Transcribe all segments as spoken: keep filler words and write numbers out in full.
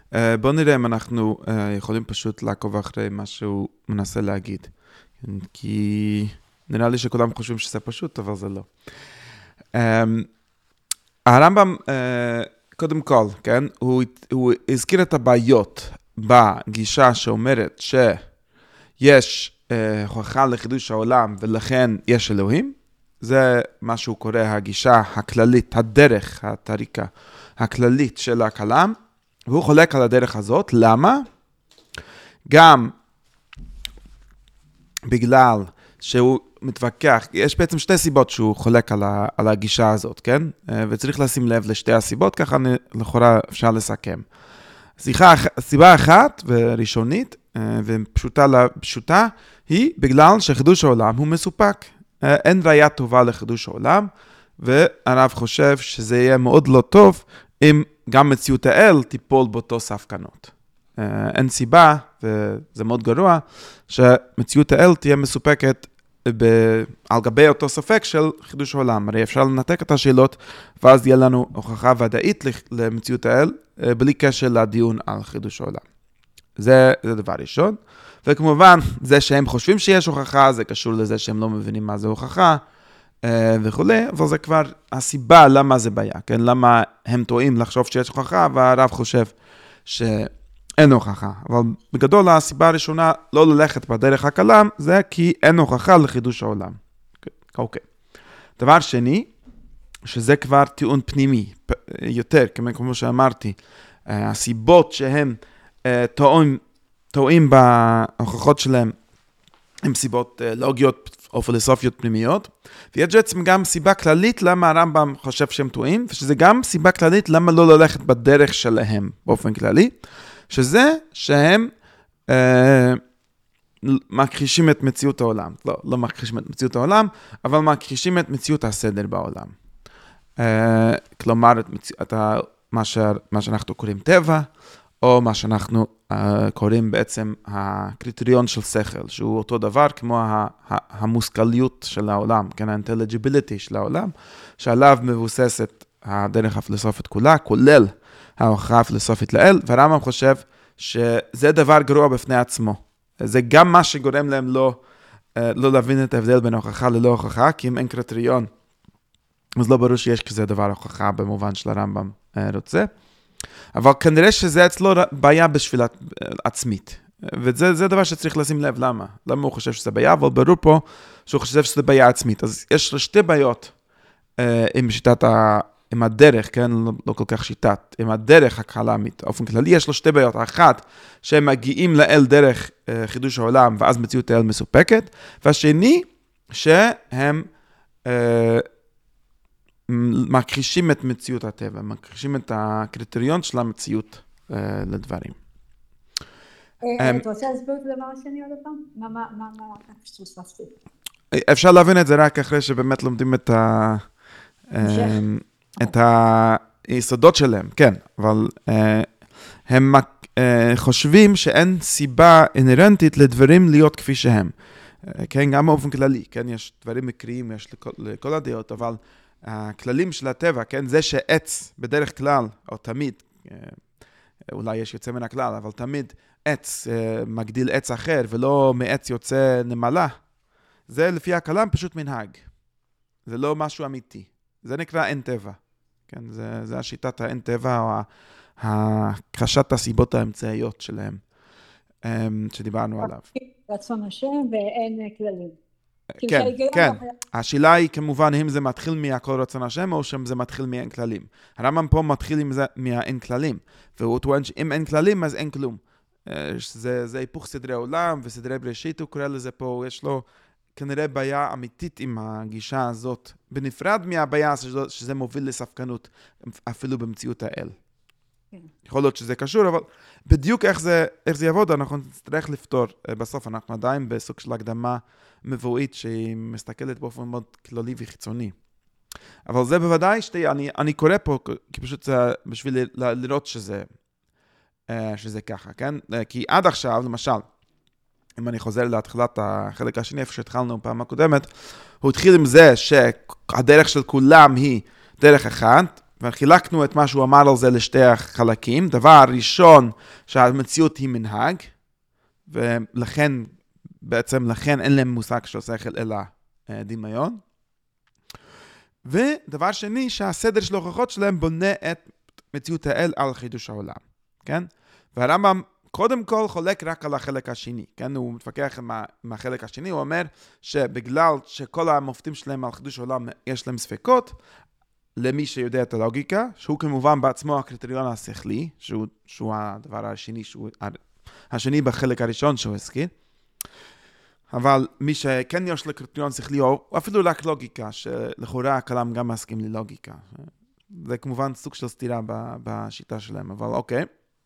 אה, בוא נראה אם אנחנו אה, יכולים פשוט לעקוב אחרי מה שהוא מנסה להגיד. כן, כי נראה לי שכולם חושבים שזה פשוט, אבל זה לא. אה, הרמב"ם, אה, קודם כל, כן, הוא, הוא הזכיר את הבעיות בגישה שאומרת שיש אה, הוכחה לחידוש העולם ולכן יש אלוהים. זה מה שהוא קורא הגישה הכללית, הדרך, הטריקה הכללית של הכלם. והוא חולק על הדרך הזאת. למה? גם בגלל שהוא מתווכח, יש בעצם שתי סיבות שהוא חולק על, ה, על הגישה הזאת, כן? וצריך לשים לב לשתי הסיבות, ככה לכאורה אפשר לסכם. סיבה, סיבה אחת וראשונית ופשוטה פשוטה, היא בגלל שחידוש העולם הוא מסופק. אין ראייה טובה לחידוש העולם, והרב חושב שזה יהיה מאוד לא טוב אם גם מציאות האל תיפול באותו ספקנות. אין סיבה, וזה מאוד גרוע, שמציאות האל תהיה מסופקת על גבי אותו ספק של חידוש העולם. הרי אפשר לנתק את השאלות, ואז יהיה לנו הוכחה ודאית למציאות האל, בלי קשר לדיון על חידוש העולם. זה, זה דבר ראשון. וכמובן, זה שהם חושבים שיש הוכחה, זה קשור לזה שהם לא מבינים מה זה הוכחה, וכו', אבל זה כבר הסיבה למה זה בעיה, כן? למה הם טועים לחשוב שיש הוכחה, והרב חושב שאין הוכחה. אבל בגדול, הסיבה הראשונה לא ללכת בדרך הכלם, זה כי אין הוכחה לחידוש העולם. אוקיי. דבר שני, שזה כבר טיעון פנימי, יותר, כמו שאמרתי, הסיבות שהם טועים, טועים בהוכחות שלהם, הן סיבות לוגיות או פילוסופיות פנימיות, ויש בעצם גם סיבה כללית למה הרמב"ם חושב שהם טועים, ושזה גם סיבה כללית למה לא ללכת בדרך שלהם באופן כללי, שזה שהם אה, מכחישים את מציאות העולם. לא, לא מכחישים את מציאות העולם, אבל מכחישים את מציאות הסדר בעולם. אה, כלומר, את מציא, את ה, מה, ש, מה שאנחנו קוראים טבע, או מה שאנחנו uh, קוראים בעצם הקריטריון של שכל, שהוא אותו דבר כמו ה- ה- המושכליות של העולם, כן, ה-intelligibility של העולם, שעליו מבוססת הדרך הפילוסופית כולה, כולל ההוכחה הפילוסופית לאל, והרמב"ם חושב שזה דבר גרוע בפני עצמו. זה גם מה שגורם להם לא, uh, לא להבין את ההבדל בין הוכחה ללא הוכחה, כי אם אין קריטריון, אז לא ברור שיש כזה דבר הוכחה במובן של הרמב"ם uh, רוצה. אבל כנראה שזה אצלו בעיה בשביל עצמית. וזה זה דבר שצריך לשים לב. למה? למה הוא חושב שזה בעיה? אבל ברור פה שהוא חושב שזה בעיה עצמית. אז יש שתי בעיות אה, עם שיטת ה... עם הדרך, כן? לא, לא כל כך שיטת. עם הדרך הכלמית. באופן כללי יש לו שתי בעיות. האחת, שהם מגיעים לאל דרך אה, חידוש העולם, ואז מציאות האל מסופקת. והשני, שהם... אה, מכחישים את מציאות הטבע, מכחישים את הקריטריון של המציאות uh, לדברים. אתה רוצה להסביר את הדבר השני עוד פעם? מה, מה, מה, מה, פספסתי? אפשר להבין את זה רק אחרי שבאמת לומדים את ה... את היסודות שלהם, כן, אבל הם חושבים שאין סיבה אינרנטית לדברים להיות כפי שהם. כן, גם באופן כללי, כן, יש דברים מקריים, יש לכל, לכל הדעות, אבל הכללים של הטבע, כן, זה שעץ בדרך כלל, או תמיד, אולי יש יוצא מן הכלל, אבל תמיד עץ מגדיל עץ אחר, ולא מעץ יוצא נמלה, זה לפי הכלם פשוט מנהג. זה לא משהו אמיתי. זה נקרא אין טבע. כן, זה, זה השיטת האין טבע, או הכחשת הסיבות האמצעיות שלהם, שדיברנו עליו. רצון השם ואין כללים. כן, כן. השאלה היא כמובן אם זה מתחיל מהכל רצון השם או שזה מתחיל מאין כללים. הרמב"ם פה מתחיל עם זה מהאין כללים, והוא טוען שאם אין כללים אז אין כלום. זה, זה היפוך סדרי עולם וסדרי בראשית, הוא קורא לזה פה, יש לו כנראה בעיה אמיתית עם הגישה הזאת, בנפרד מהבעיה שזה מוביל לספקנות, אפילו במציאות האל. יכול להיות שזה קשור, אבל בדיוק איך זה, איך זה יעבוד, אנחנו נצטרך לפתור. בסוף אנחנו עדיין בסוג של הקדמה מבואית שהיא מסתכלת באופן מאוד כללי וחיצוני. אבל זה בוודאי שתי, אני, אני קורא פה, כי פשוט זה בשביל לראות שזה, שזה ככה, כן? כי עד עכשיו, למשל, אם אני חוזר להתחלת החלק השני, איפה שהתחלנו פעם הקודמת, הוא התחיל עם זה שהדרך של כולם היא דרך אחת, וחילקנו את מה שהוא אמר על זה לשתי החלקים. דבר ראשון, שהמציאות היא מנהג, ולכן, בעצם לכן אין להם מושג של שכל אלא דמיון. ודבר שני, שהסדר של ההוכחות שלהם בונה את מציאות האל על חידוש העולם, כן? והרמב"ם קודם כל חולק רק על החלק השני, כן? הוא מתווכח עם, עם החלק השני, הוא אומר שבגלל שכל המופתים שלהם על חידוש העולם יש להם ספקות, למי שיודע את הלוגיקה, שהוא כמובן בעצמו הקריטריון השכלי, שהוא, שהוא הדבר השני, שהוא השני בחלק הראשון שהוא הזכיר, אבל מי שכן יש לו קריטריון שכלי, או אפילו רק לוגיקה, שלכאורה הכלם גם מסכים ללוגיקה. זה כמובן סוג של סתירה בשיטה שלהם, אבל אוקיי.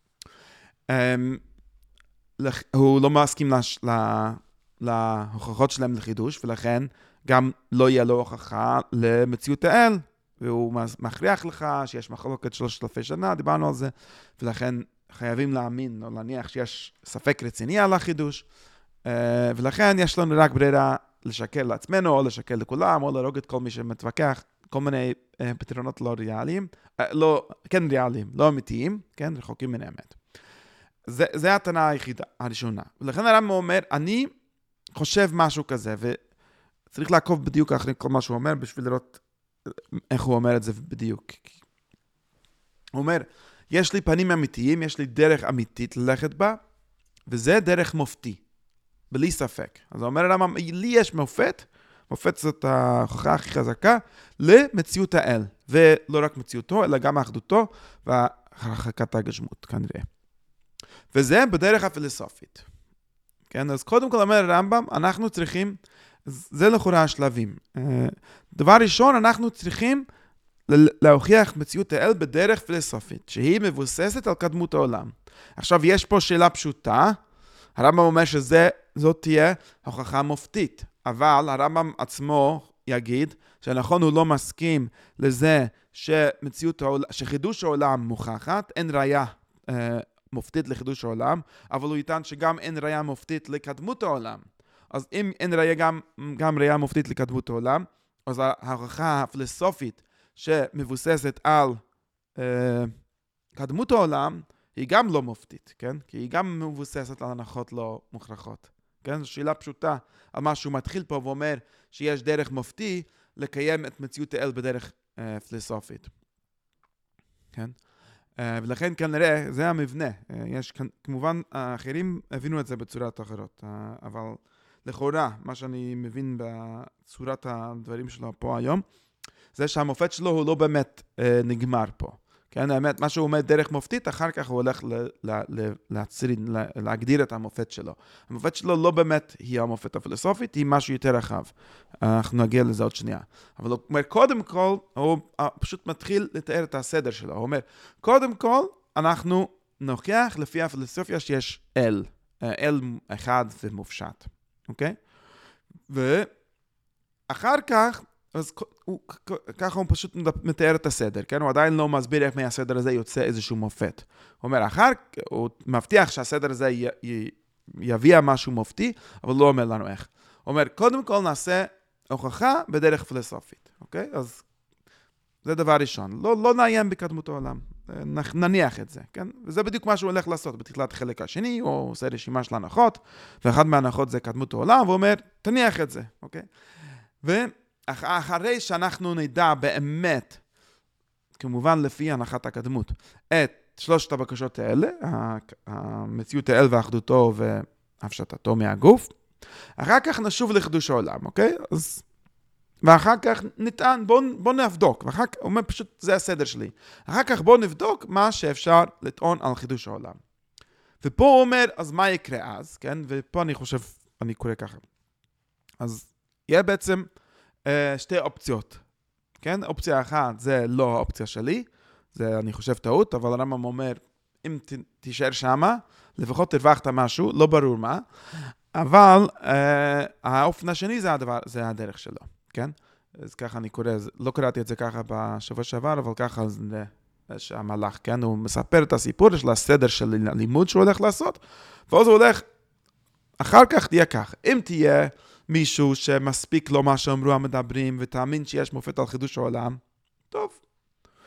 הוא לא מסכים להוכחות שלהם לחידוש, ולכן גם לא יהיה לו הוכחה למציאות האל, והוא מכריח לך שיש מחלוקת שלושת אלפי שנה, דיברנו על זה, ולכן חייבים להאמין או להניח שיש ספק רציני על החידוש, ולכן יש לנו רק ברירה לשקר לעצמנו, או לשקר לכולם, או להרוג את כל מי שמתווכח, כל מיני פתרונות לא ריאליים, לא, כן ריאליים, לא אמיתיים, כן, רחוקים מן האמת. זה, זה הטענה היחידה, הראשונה. ולכן הרמב"ם אומר, אני חושב משהו כזה, וצריך לעקוב בדיוק אחרי כל מה שהוא אומר, בשביל לראות איך הוא אומר את זה בדיוק. הוא אומר, יש לי פנים אמיתיים, יש לי דרך אמיתית ללכת בה, וזה דרך מופתי, בלי ספק. אז הוא אומר הרמב"ם, לי יש מופת, מופת זאת ההוכחה הכי חזקה, למציאות האל, ולא רק מציאותו, אלא גם האחדותו, והרחקת הגשמות, כנראה. וזה בדרך הפילוסופית. כן, אז קודם כל אומר הרמב"ם, אנחנו צריכים, זה לכאורה השלבים. דבר ראשון, אנחנו צריכים להוכיח מציאות האל בדרך פילוסופית, שהיא מבוססת על קדמות העולם. עכשיו, יש פה שאלה פשוטה, הרמב"ם אומר שזאת תהיה הוכחה מופתית, אבל הרמב"ם עצמו יגיד שנכון הוא לא מסכים לזה שמציאות העולם, שחידוש העולם מוכחת, אין ראיה אה, מופתית לחידוש העולם, אבל הוא יטען שגם אין ראיה מופתית לקדמות העולם. אז אם אין ראיה גם, גם ראיה מופתית לקדמות העולם, אז ההוכחה הפילוסופית שמבוססת על אה, קדמות העולם, היא גם לא מופתית, כן? כי היא גם מבוססת על הנחות לא מוכרחות. כן? זו שאלה פשוטה על מה שהוא מתחיל פה ואומר שיש דרך מופתי לקיים את מציאות האל בדרך אה, פילוסופית. כן? אה, ולכן כנראה זה המבנה. אה, יש כמובן האחרים הבינו את זה בצורת אחרות, אה, אבל לכאורה מה שאני מבין בצורת הדברים שלו פה היום, זה שהמופת שלו הוא לא באמת אה, נגמר פה. כן, האמת, מה שהוא אומר דרך מופתית, אחר כך הוא הולך ל- ל- ל- להצרין, ל- להגדיר את המופת שלו. המופת שלו לא באמת היא המופת הפילוסופית, היא משהו יותר רחב. אנחנו נגיע לזה עוד שנייה. אבל הוא אומר, קודם כל, הוא פשוט מתחיל לתאר את הסדר שלו. הוא אומר, קודם כל, אנחנו נוכיח לפי הפילוסופיה שיש אל. אל אחד ומופשט. אוקיי? ואחר כך, אז הוא, ככה הוא פשוט מתאר את הסדר, כן? הוא עדיין לא מסביר איך מהסדר הזה יוצא איזשהו מופת. הוא אומר, אחר, הוא מבטיח שהסדר הזה י, י, יביא משהו מופתי, אבל לא אומר לנו איך. הוא אומר, קודם כל נעשה הוכחה בדרך פילוסופית, אוקיי? אז זה דבר ראשון. לא, לא נעיין בקדמות העולם. נניח את זה, כן? וזה בדיוק מה שהוא הולך לעשות בתחילת החלק השני, הוא עושה רשימה של הנחות, ואחת מההנחות זה קדמות העולם, והוא אומר, תניח את זה, אוקיי? ו... אחרי שאנחנו נדע באמת, כמובן לפי הנחת הקדמות, את שלושת הבקשות האלה, המציאות האל ואחדותו והפשטתו מהגוף, אחר כך נשוב לחידוש העולם, אוקיי? אז, ואחר כך נטען, בוא, בוא נבדוק, ואחר כך, הוא אומר פשוט, זה הסדר שלי. אחר כך בוא נבדוק מה שאפשר לטעון על חידוש העולם. ופה הוא אומר, אז מה יקרה אז, כן? ופה אני חושב, אני קורא ככה. אז יהיה בעצם שתי אופציות, כן? אופציה אחת זה לא האופציה שלי, זה אני חושב טעות, אבל הרמב"ם אומר, אם תישאר שמה, לפחות תרווחת משהו, לא ברור מה, אבל אה, האופן השני זה הדבר, זה הדרך שלו, כן? אז ככה אני קורא, לא קראתי את זה ככה בשבוע שעבר, אבל ככה זה המהלך, כן? הוא מספר את הסיפור של הסדר של הלימוד שהוא הולך לעשות, ואז הוא הולך, אחר כך תהיה כך, אם תהיה מישהו שמספיק לו מה שאמרו המדברים, ותאמין שיש מופת על חידוש העולם, טוב.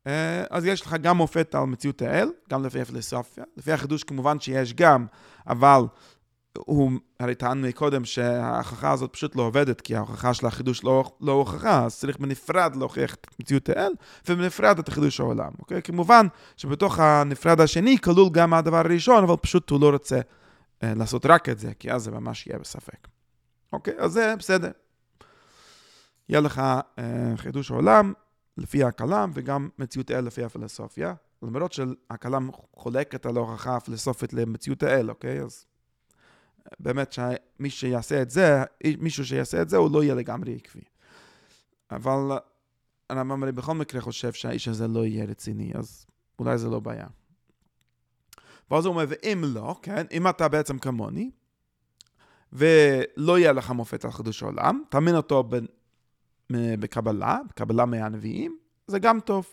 אז יש לך גם מופת על מציאות האל, גם לפי הפילוסופיה. לפי החידוש כמובן שיש גם, אבל הוא, הרי טענו קודם שההוכחה הזאת פשוט לא עובדת, כי ההוכחה של החידוש לא, לא הוכחה, אז צריך בנפרד להוכיח את מציאות האל, ובנפרד את החידוש העולם. אוקיי? כמובן שבתוך הנפרד השני כלול גם הדבר הראשון, אבל פשוט הוא לא רוצה אה, לעשות רק את זה, כי אז זה ממש יהיה בספק. אוקיי? אז זה בסדר. יהיה לך אה, חידוש העולם, לפי הכלם, וגם מציאות האל לפי הפילוסופיה. למרות שהכלם חולקת על ההוכחה הפילוסופית למציאות האל, אוקיי? אז באמת שמי שיעשה את זה, מישהו שיעשה את זה, הוא לא יהיה לגמרי עקבי. אבל אני בכל מקרה חושב שהאיש הזה לא יהיה רציני, אז אולי זה לא בעיה. ואז הוא אומר, ואם לא, כן, אם אתה בעצם כמוני, ולא יהיה לך מופת על חידוש העולם, תאמין אותו ב... בקבלה, בקבלה מהנביאים, זה גם טוב.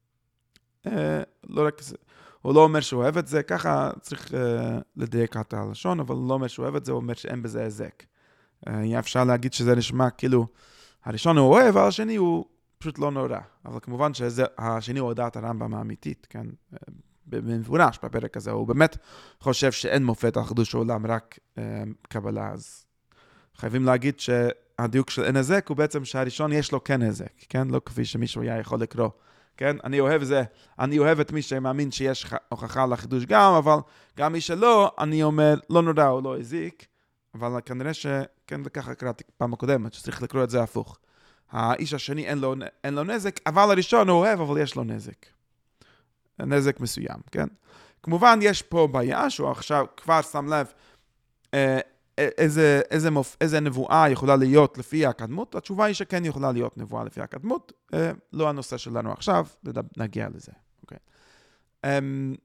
אה, לא רק, הוא לא אומר שהוא אוהב את זה, ככה צריך אה, לדייק את הלשון, אבל הוא לא אומר שהוא אוהב את זה, הוא אומר שאין בזה הזק. אה, אפשר להגיד שזה נשמע כאילו, הראשון הוא אוהב, אבל השני הוא פשוט לא נורא. אבל כמובן שהשני הוא הודעת הרמב"ם האמיתית, כן? במפורש בפרק הזה, הוא באמת חושב שאין מופת על חידוש העולם, רק אה, קבלה, אז חייבים להגיד ש... הדיוק של אין הזק הוא בעצם שהראשון יש לו כן הזק, כן? לא כפי שמישהו היה יכול לקרוא, כן? אני אוהב זה, אני אוהב את מי שמאמין שיש הוכחה לחידוש גם, אבל גם מי שלא, אני אומר, לא נודע, הוא לא הזיק, אבל כנראה שכן וככה קראתי פעם הקודמת, שצריך לקרוא את זה הפוך. האיש השני אין לו, אין לו נזק, אבל הראשון הוא אוהב, אבל יש לו נזק. נזק מסוים, כן? כמובן, יש פה בעיה, שהוא עכשיו כבר שם לב, אה, איזה, איזה, מופ... איזה נבואה יכולה להיות לפי הקדמות? התשובה היא שכן יכולה להיות נבואה לפי הקדמות, אה, לא הנושא שלנו עכשיו, נגיע לזה. אוקיי. אה,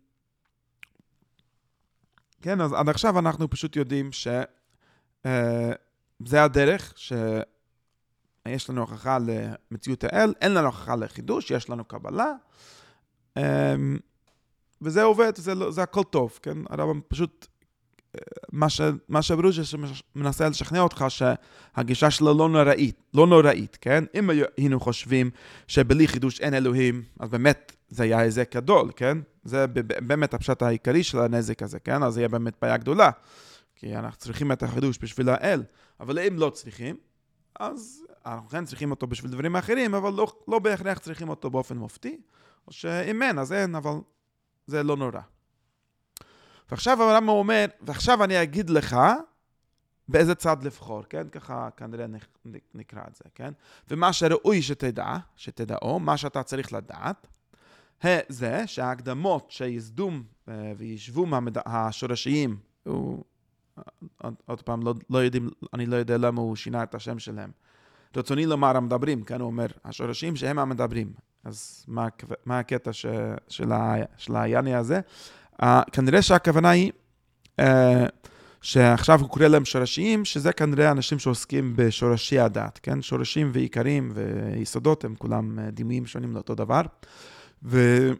כן, אז עד עכשיו אנחנו פשוט יודעים שזה אה, הדרך, שיש לנו הוכחה למציאות האל, אין לנו הוכחה לחידוש, יש לנו קבלה, אה, וזה עובד, זה, זה הכל טוב, כן? הרב פשוט... מה ש מה שברוז'ה מנסה לשכנע אותך שהגישה שלו לא נוראית, לא נוראית, כן? אם היינו חושבים שבלי חידוש אין אלוהים, אז באמת זה היה איזה גדול, כן? זה באמת הפשט העיקרי של הנזק הזה, כן? אז זה יהיה באמת בעיה גדולה, כי אנחנו צריכים את החידוש בשביל האל, אבל אם לא צריכים, אז אנחנו כן צריכים אותו בשביל דברים אחרים, אבל לא, לא בהכרח צריכים אותו באופן מופתי, או שאם אין, אז אין, אבל זה לא נורא. ועכשיו הרמב"ם אומר, ועכשיו אני אגיד לך באיזה צד לבחור, כן? ככה כנראה נקרא את זה, כן? ומה שראוי שתדע, שתדעו, מה שאתה צריך לדעת, זה שההקדמות שיסדום וישבו השורשיים, הוא, עוד, עוד פעם, לא, לא יודעים, אני לא יודע למה הוא שינה את השם שלהם. רצוני לומר המדברים, כן? הוא אומר, השורשיים שהם המדברים. אז מה, מה הקטע ש, של, ה, של היני הזה? Uh, כנראה שהכוונה היא uh, שעכשיו הוא קורא להם שורשיים, שזה כנראה אנשים שעוסקים בשורשי הדת, כן? שורשים ועיקרים ויסודות הם כולם uh, דימויים שונים לאותו דבר. והוא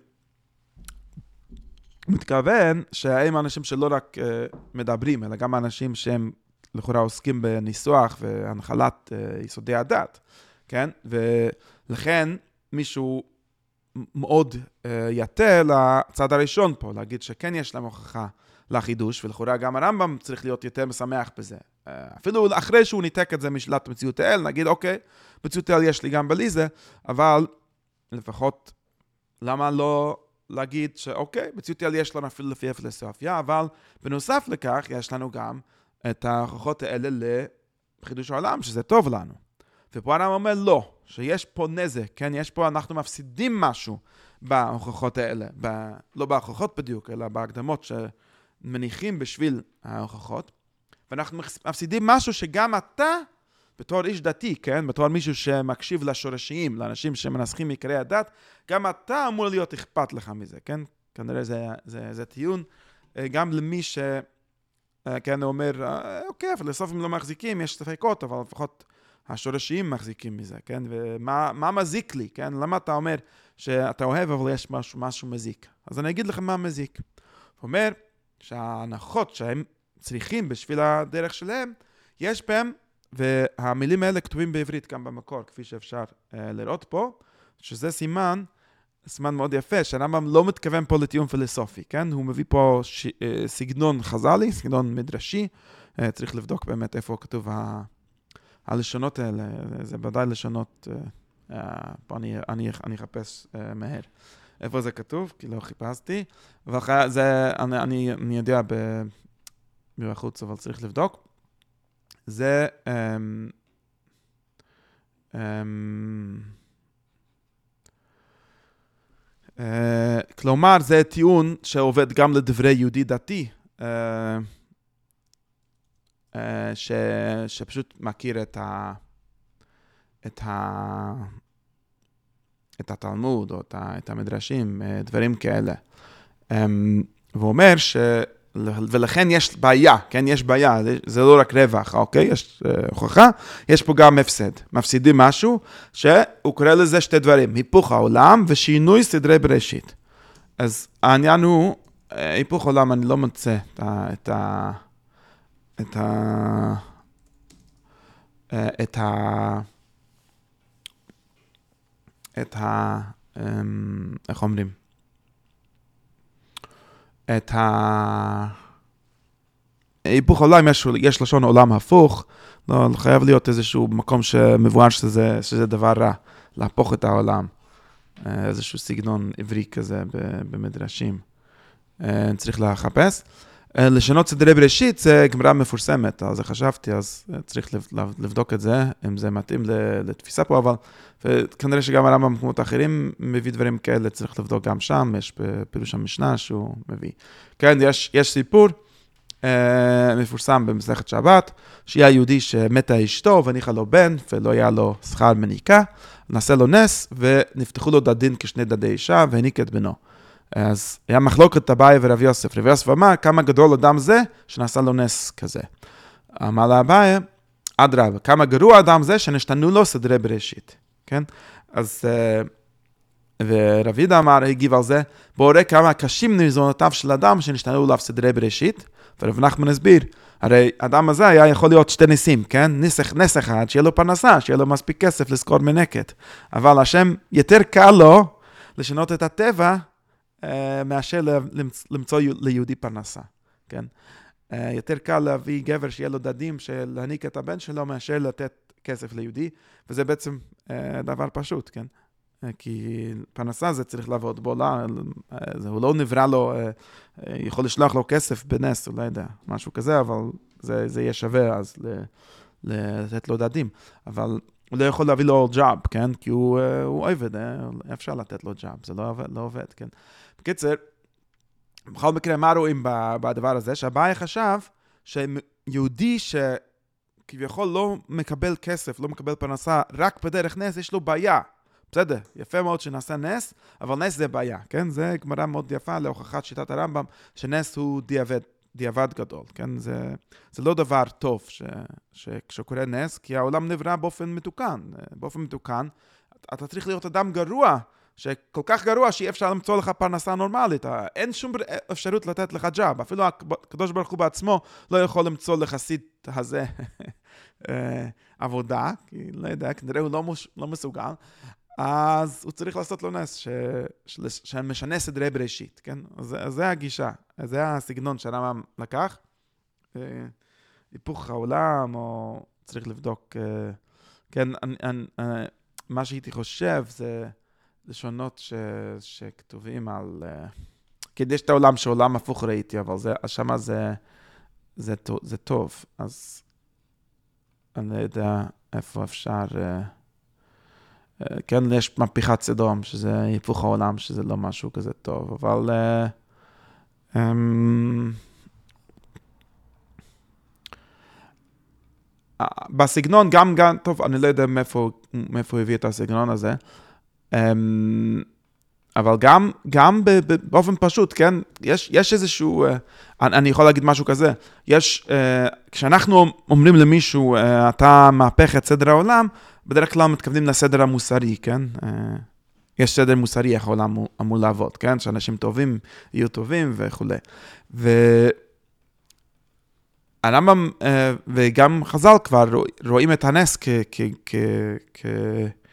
מתכוון שהם אנשים שלא רק uh, מדברים, אלא גם אנשים שהם לכאורה עוסקים בניסוח והנחלת uh, יסודי הדת, כן? ולכן מישהו מאוד uh, יתה לצד הראשון פה, להגיד שכן יש להם הוכחה לחידוש, ולכאורה גם הרמב"ם צריך להיות יותר משמח בזה. Uh, אפילו אחרי שהוא ניתק את זה משאלת מציאות האל, נגיד, אוקיי, מציאות האל יש לי גם בלי זה, אבל לפחות למה לא להגיד שאוקיי, מציאות האל יש לנו אפילו לפי הפילוסופיה, אבל בנוסף לכך יש לנו גם את ההוכחות האלה לחידוש העולם, שזה טוב לנו. ופה הרמב"ם אומר לא, שיש פה נזק, כן? יש פה, אנחנו מפסידים משהו בהוכחות האלה, ב, לא בהוכחות בדיוק, אלא בהקדמות שמניחים בשביל ההוכחות, ואנחנו מפסידים משהו שגם אתה, בתור איש דתי, כן? בתור מישהו שמקשיב לשורשיים, לאנשים שמנסחים עיקרי הדת, גם אתה אמור להיות אכפת לך מזה, כן? כנראה זה, זה, זה טיעון, גם למי ש... כן, הוא אומר, אוקיי, הפילוסופים לא מחזיקים, יש ספקות, אבל לפחות השורשיים מחזיקים מזה, כן? ומה מה מזיק לי, כן? למה אתה אומר שאתה אוהב, אבל יש משהו, משהו מזיק? אז אני אגיד לכם מה מזיק. הוא אומר שההנחות שהם צריכים בשביל הדרך שלהם, יש בהם, והמילים האלה כתובים בעברית גם במקור, כפי שאפשר uh, לראות פה, שזה סימן סימן מאוד יפה, שהרמב"ם לא מתכוון פה לטיעון פילוסופי, כן? הוא מביא פה ש... סגנון חז"לי, סגנון מדרשי, צריך לבדוק באמת איפה כתוב ה... הלשונות האלה, זה ודאי לשונות, פה אני, אני, אני אחפש מהר. איפה זה כתוב? כי לא חיפשתי, ואחרי זה, אני, אני, אני יודע בחוץ, אבל צריך לבדוק. זה, um, um, uh, כלומר, זה טיעון שעובד גם לדברי יהודי דתי, uh, uh, ש, שפשוט מכיר את ה... את ה... את התלמוד, או את, ה, את המדרשים, דברים כאלה. Um, והוא אומר ש... ולכן יש בעיה, כן? יש בעיה, זה לא רק רווח, אוקיי? יש uh, הוכחה, יש פה גם הפסד. מפסידים משהו, שהוא קורא לזה שתי דברים, היפוך העולם ושינוי סדרי בראשית. אז העניין הוא, היפוך העולם, אני לא מוצא את ה... את ה... את ה... את ה... את ה... איך אומרים? את ה... היפוך העולם, יש, יש לשון עולם הפוך, לא, חייב להיות איזשהו מקום שמבואר שזה, שזה דבר רע, להפוך את העולם. איזשהו סגנון עברי כזה במדרשים. צריך לחפש. לשנות סדרי בראשית זה גמרא מפורסמת, אז חשבתי, אז צריך לבדוק את זה, אם זה מתאים לתפיסה פה, אבל כנראה שגם הרמב"ם במקומות האחרים מביא דברים כאלה, צריך לבדוק גם שם, יש בפירוש המשנה שהוא מביא. כן, יש, יש סיפור אה, מפורסם במסכת שבת, שהיה יהודי שמתה אשתו וניחה לו בן, ולא היה לו שכר מניקה, נעשה לו נס, ונפתחו לו דדין כשני דדי אישה, והניק את בנו. אז היה מחלוקת אביי ורב יוסף. רב יוסף אמר, כמה גדול אדם זה שנעשה לו נס כזה. אמר לאביי, אדרבה, כמה גרוע אדם זה שנשתנו לו סדרי בראשית. כן? אז, ורב יהודה אמר, הגיב על זה, בואו ראה כמה קשים נזונותיו של אדם שנשתנו לו סדרי בראשית. ורב נחמן הסביר, הרי אדם הזה היה יכול להיות שתי ניסים, כן? ניס, נס אחד, שיהיה לו פרנסה, שיהיה לו מספיק כסף לזכור מנקת. אבל השם יותר קל לו לשנות את הטבע, מאשר למצוא ליהודי פרנסה, כן? יותר קל להביא גבר שיהיה לו דדים, להניק את הבן שלו, מאשר לתת כסף ליהודי, וזה בעצם דבר פשוט, כן? כי פרנסה זה צריך לעבוד בו, הוא לא נברא לו, יכול לשלוח לו כסף בנס, הוא לא יודע, משהו כזה, אבל זה, זה יהיה שווה אז לתת לו דדים, אבל הוא לא יכול להביא לו ג'אב, כן? כי הוא, הוא עובד, אפשר לתת לו ג'אב, זה לא עובד, לא עובד, כן? בקיצר, בכל מקרה, מה רואים בדבר הזה? שהבעיה חשב שיהודי שכביכול לא מקבל כסף, לא מקבל פרנסה, רק בדרך נס, יש לו בעיה. בסדר, יפה מאוד שנעשה נס, אבל נס זה בעיה, כן? זה גמרא מאוד יפה להוכחת שיטת הרמב"ם, שנס הוא דיעבד, דיעבד גדול, כן? זה, זה לא דבר טוב ש, שכשקורה נס, כי העולם נברא באופן מתוקן. באופן מתוקן, אתה צריך להיות אדם גרוע, שכל כך גרוע שאי אפשר למצוא לך פרנסה נורמלית. אין שום אפשרות לתת לך ג'אב. אפילו הקדוש ברוך הוא בעצמו לא יכול למצוא לחסיד הזה עבודה, כי לא יודע, כנראה הוא לא, מוש, לא מסוגל. אז הוא צריך לעשות לו נס ש... שמשנה סדרי בראשית, כן? אז, אז זה הגישה, זה הסגנון שהרמב"ם לקח. היפוך העולם, או צריך לבדוק, כן, אני, אני, מה שהייתי חושב זה לשונות ש... שכתובים על... כי יש את העולם שעולם הפוך ראיתי, אבל זה, שמה זה, זה, זה טוב, אז אני לא יודע איפה אפשר... כן, יש מהפכת סדום, שזה היפוך העולם, שזה לא משהו כזה טוב, אבל... Uh, um, בסגנון גם, גם, טוב, אני לא יודע מאיפה, מאיפה הביא את הסגנון הזה, um, אבל גם, גם באופן פשוט, כן, יש, יש איזשהו, uh, אני, אני יכול להגיד משהו כזה, יש, uh, כשאנחנו אומרים למישהו, uh, אתה מהפך את סדר העולם, בדרך כלל מתכוונים לסדר המוסרי, כן? יש סדר מוסרי איך העולם אמור לעבוד, כן? שאנשים טובים יהיו טובים וכו'. והרמב"ם וגם חז"ל כבר רואים את הנס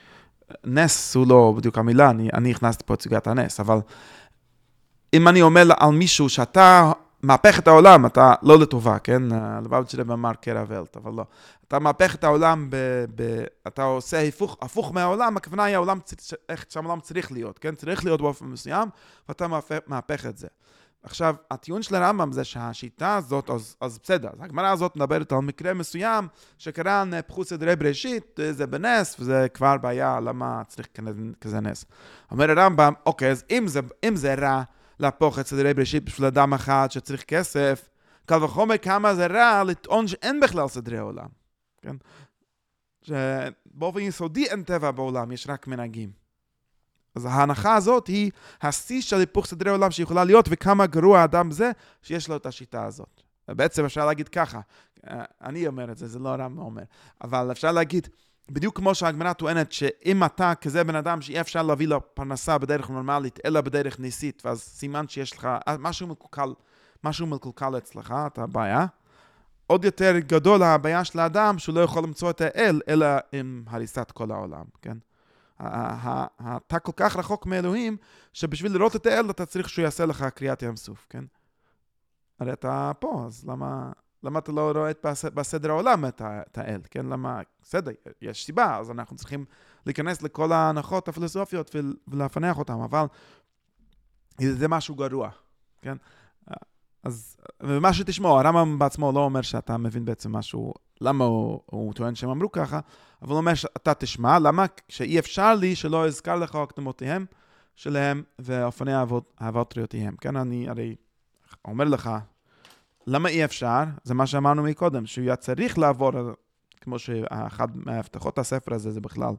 נס הוא לא בדיוק המילה, אני, אני הכנסתי פה את סוגיית הנס, אבל אם אני אומר על מישהו שאתה מהפך את העולם, אתה לא לטובה, כן? לבבצ'י רב אמר קרע ולט, אבל לא. אתה מהפך את העולם, ב, ב, אתה עושה הפוך, הפוך מהעולם, הכוונה היא העולם, איך שהעולם צריך להיות, כן? צריך להיות באופן מסוים, ואתה מהפך, מהפך את זה. עכשיו, הטיעון של הרמב"ם זה שהשיטה הזאת, אז, אז בסדר, אז הגמרא הזאת מדברת על מקרה מסוים, שקרה נהפכו סדרי בראשית, זה בנס, וזה כבר בעיה, למה צריך כזה נס. אומר הרמב"ם, אוקיי, אז אם זה, אם זה רע, להפוך את סדרי בראשית בשביל אדם אחד שצריך כסף, קל וחומר כמה זה רע לטעון שאין בכלל סדרי עולם. כן? שבאופן יסודי אין טבע בעולם, יש רק מנהגים. אז ההנחה הזאת היא השיא של היפוך סדרי עולם שיכולה להיות, וכמה גרוע האדם זה שיש לו את השיטה הזאת. בעצם אפשר להגיד ככה, אני אומר את זה, זה לא רם אומר, אבל אפשר להגיד, בדיוק כמו שהגמרא טוענת שאם אתה כזה בן אדם שאי אפשר להביא לו פרנסה בדרך נורמלית, אלא בדרך ניסית, ואז סימן שיש לך משהו מקולקל, משהו מקולקל אצלך, אתה בעיה. עוד יותר גדול הבעיה של האדם שהוא לא יכול למצוא את האל, אלא עם הריסת כל העולם, כן? אתה כל כך רחוק מאלוהים, שבשביל לראות את האל אתה צריך שהוא יעשה לך קריאת ים סוף, כן? הרי אתה פה, אז למה... למה אתה לא רואה בסדר העולם את האל, כן? למה? בסדר, יש סיבה, אז אנחנו צריכים להיכנס לכל ההנחות הפילוסופיות ולהפנח אותם, אבל זה משהו גרוע, כן? אז, ומה שתשמעו, הרמב"ם בעצמו לא אומר שאתה מבין בעצם משהו, למה הוא, הוא טוען שהם אמרו ככה, אבל הוא אומר שאתה תשמע, למה? שאי אפשר לי שלא אזכר לך הקדמותיהם שלהם ואופני אהבות ראותיהם, כן? אני הרי אומר לך, למה אי אפשר? זה מה שאמרנו מקודם, שהוא היה צריך לעבור, כמו שאחד מההבטחות הספר הזה, זה בכלל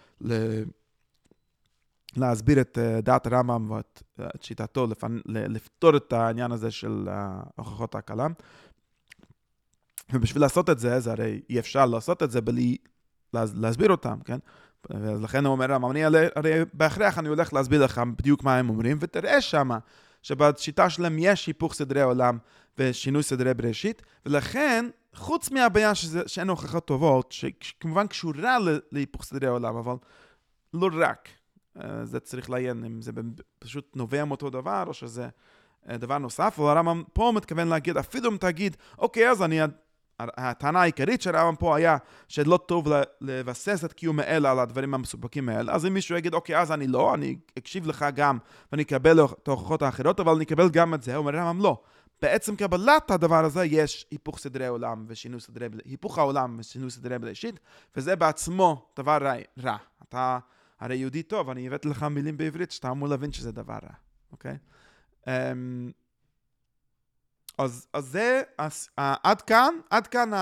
להסביר את דעת הרמב"ם ואת שיטתו, לפתור את העניין הזה של הוכחות ההקלה. ובשביל לעשות את זה, זה הרי אי אפשר לעשות את זה בלי להסביר אותם, כן? ולכן הוא אומר, אני הרי בהכרח אני הולך להסביר לך בדיוק מה הם אומרים, ותראה שמה, שבשיטה שלהם יש היפוך סדרי עולם ושינוי סדרי בראשית, ולכן, חוץ מהבעיה שזה, שאין הוכחות טובות, שכמובן קשורה להיפוך סדרי עולם, אבל לא רק. זה צריך לעיין אם זה פשוט נובע מאותו דבר, או שזה דבר נוסף, אבל הרמב"ם פה מתכוון להגיד, אפילו אם תגיד, אוקיי, אז אני, הטענה העיקרית של הרמב"ם פה היה, שלא טוב לבסס את קיום האל על הדברים המסופקים האלה, אז אם מישהו יגיד, אוקיי, אז אני לא, אני אקשיב לך גם, ואני אקבל את ההוכחות האחרות, אבל אני אקבל גם את זה, הוא אומר הרמב"ם לא. בעצם קבלת הדבר הזה יש היפוך סדרי עולם ושינוי סדרי בראשית, היפוך העולם ושינוי סדרי בראשית, וזה בעצמו דבר רע. רע. אתה הרי יהודי טוב, אני הבאתי לך מילים בעברית שאתה אמור להבין שזה דבר רע, אוקיי? אז, אז זה, אז, עד כאן, עד כאן,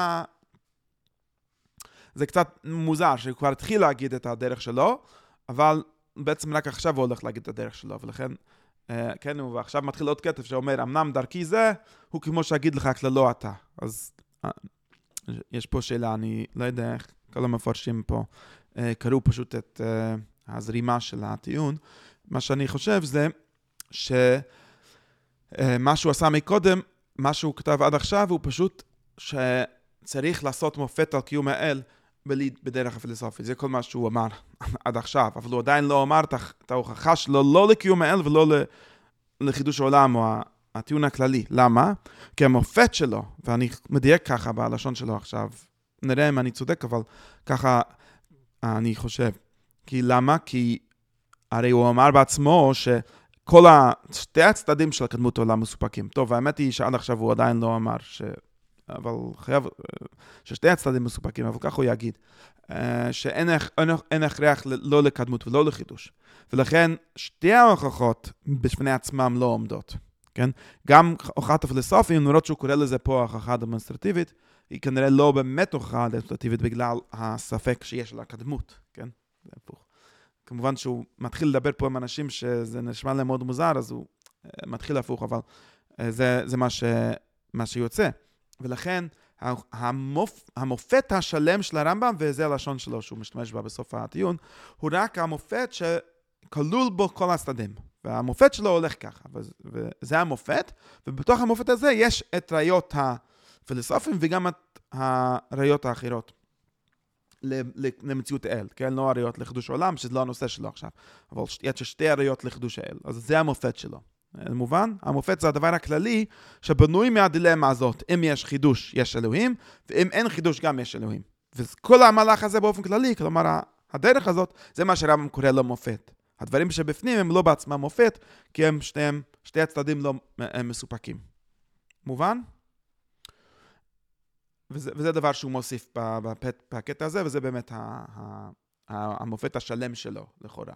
זה קצת מוזר שהוא כבר התחיל להגיד את הדרך שלו, אבל בעצם רק עכשיו הוא הולך להגיד את הדרך שלו, ולכן, כן, הוא עכשיו מתחיל עוד כתב שאומר, אמנם דרכי זה, הוא כמו שאגיד לך כללו אתה. אז יש פה שאלה, אני לא יודע איך כל המפרשים פה קראו פשוט את הזרימה של הטיעון. מה שאני חושב זה שמה שהוא עשה מקודם, מה שהוא כתב עד עכשיו, הוא פשוט שצריך לעשות מופת על קיום האל בדרך הפילוסופית. זה כל מה שהוא אמר עד עכשיו, אבל הוא עדיין לא אמר את ההוכחה שלו, לא לקיום האל ולא לחידוש העולם או הטיעון הכללי. למה? כי המופת שלו, ואני מדייק ככה בלשון שלו עכשיו, נראה אם אני צודק, אבל ככה אני חושב. כי למה? כי הרי הוא אמר בעצמו שכל שתי הצדדים של הקדמות העולם מסופקים. טוב, האמת היא שעד עכשיו הוא עדיין לא אמר ש... אבל חייב, ששתי הצדדים מסופקים, אבל כך הוא יגיד, שאין הכרח לא לקדמות ולא לחידוש. ולכן שתי ההוכחות בפני עצמם לא עומדות. כן? גם הוכחת הפילוסופים, למרות שהוא קורא לזה פה הוכחה דמונסטרטיבית, היא כנראה לא באמת הוכחה דמונסטרטיבית בגלל הספק שיש לה קדמות. כן? זה הפוך. כמובן שהוא מתחיל לדבר פה עם אנשים שזה נשמע להם מאוד מוזר, אז הוא מתחיל הפוך, אבל זה, זה מה, ש, מה שיוצא. ולכן המופ, המופת השלם של הרמב"ם, וזה הלשון שלו שהוא משתמש בה בסוף הטיעון, הוא רק המופת שכלול בו כל הצדדים. והמופת שלו הולך ככה, וזה המופת, ובתוך המופת הזה יש את ראיות הפילוסופים וגם את הראיות האחרות למציאות האל, כן? לא הראיות לחידוש העולם, שזה לא הנושא שלו עכשיו, אבל יש שתי הראיות לחידוש האל, אז זה המופת שלו. מובן? המופת זה הדבר הכללי שבנוי מהדילמה הזאת, אם יש חידוש, יש אלוהים, ואם אין חידוש, גם יש אלוהים. וכל המהלך הזה באופן כללי, כלומר, הדרך הזאת, זה מה שהרמב"ם קורא לו מופת. הדברים שבפנים הם לא בעצמם מופת, כי הם שתיהם, שתי הצדדים לא מסופקים. מובן? וזה, וזה דבר שהוא מוסיף בקטע הזה, וזה באמת המופת השלם שלו, לכאורה.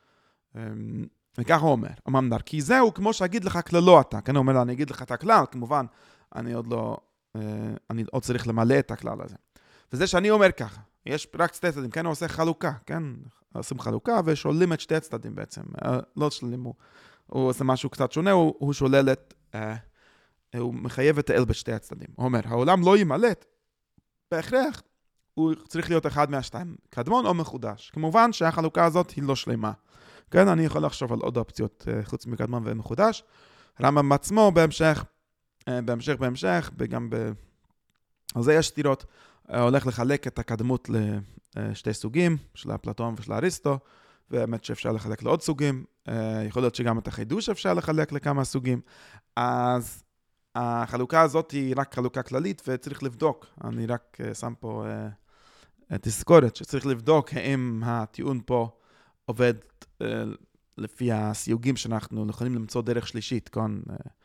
וכך הוא אומר, אמר, כי זהו כמו שאגיד לך כללו אתה, כן, הוא אומר לו, אני אגיד לך את הכלל, כמובן, אני עוד לא, אני עוד צריך למלא את הכלל הזה. וזה שאני אומר ככה, יש רק שתי צדדים, כן, הוא עושה חלוקה, כן, עושים חלוקה ושוללים את שתי הצדדים בעצם, לא שוללים, הוא, הוא עושה משהו קצת שונה, הוא, הוא שולל את, הוא מחייב את האל בשתי הצדדים. הוא אומר, העולם לא ימלט, בהכרח, הוא צריך להיות אחד מהשתיים, קדמון או מחודש. כמובן שהחלוקה הזאת היא לא שלמה. כן, אני יכול לחשוב על עוד אופציות חוץ מקדמון ומחודש. רמב"ם עצמו בהמשך, בהמשך, בהמשך, וגם ב... על זה יש סתירות, הולך לחלק את הקדמות לשתי סוגים, של אפלטון ושל אריסטו, באמת שאפשר לחלק לעוד סוגים, יכול להיות שגם את החידוש אפשר לחלק לכמה סוגים, אז החלוקה הזאת היא רק חלוקה כללית, וצריך לבדוק, אני רק שם פה תזכורת, שצריך לבדוק האם הטיעון פה עובד לפי הסיוגים שאנחנו יכולים למצוא דרך שלישית, כל,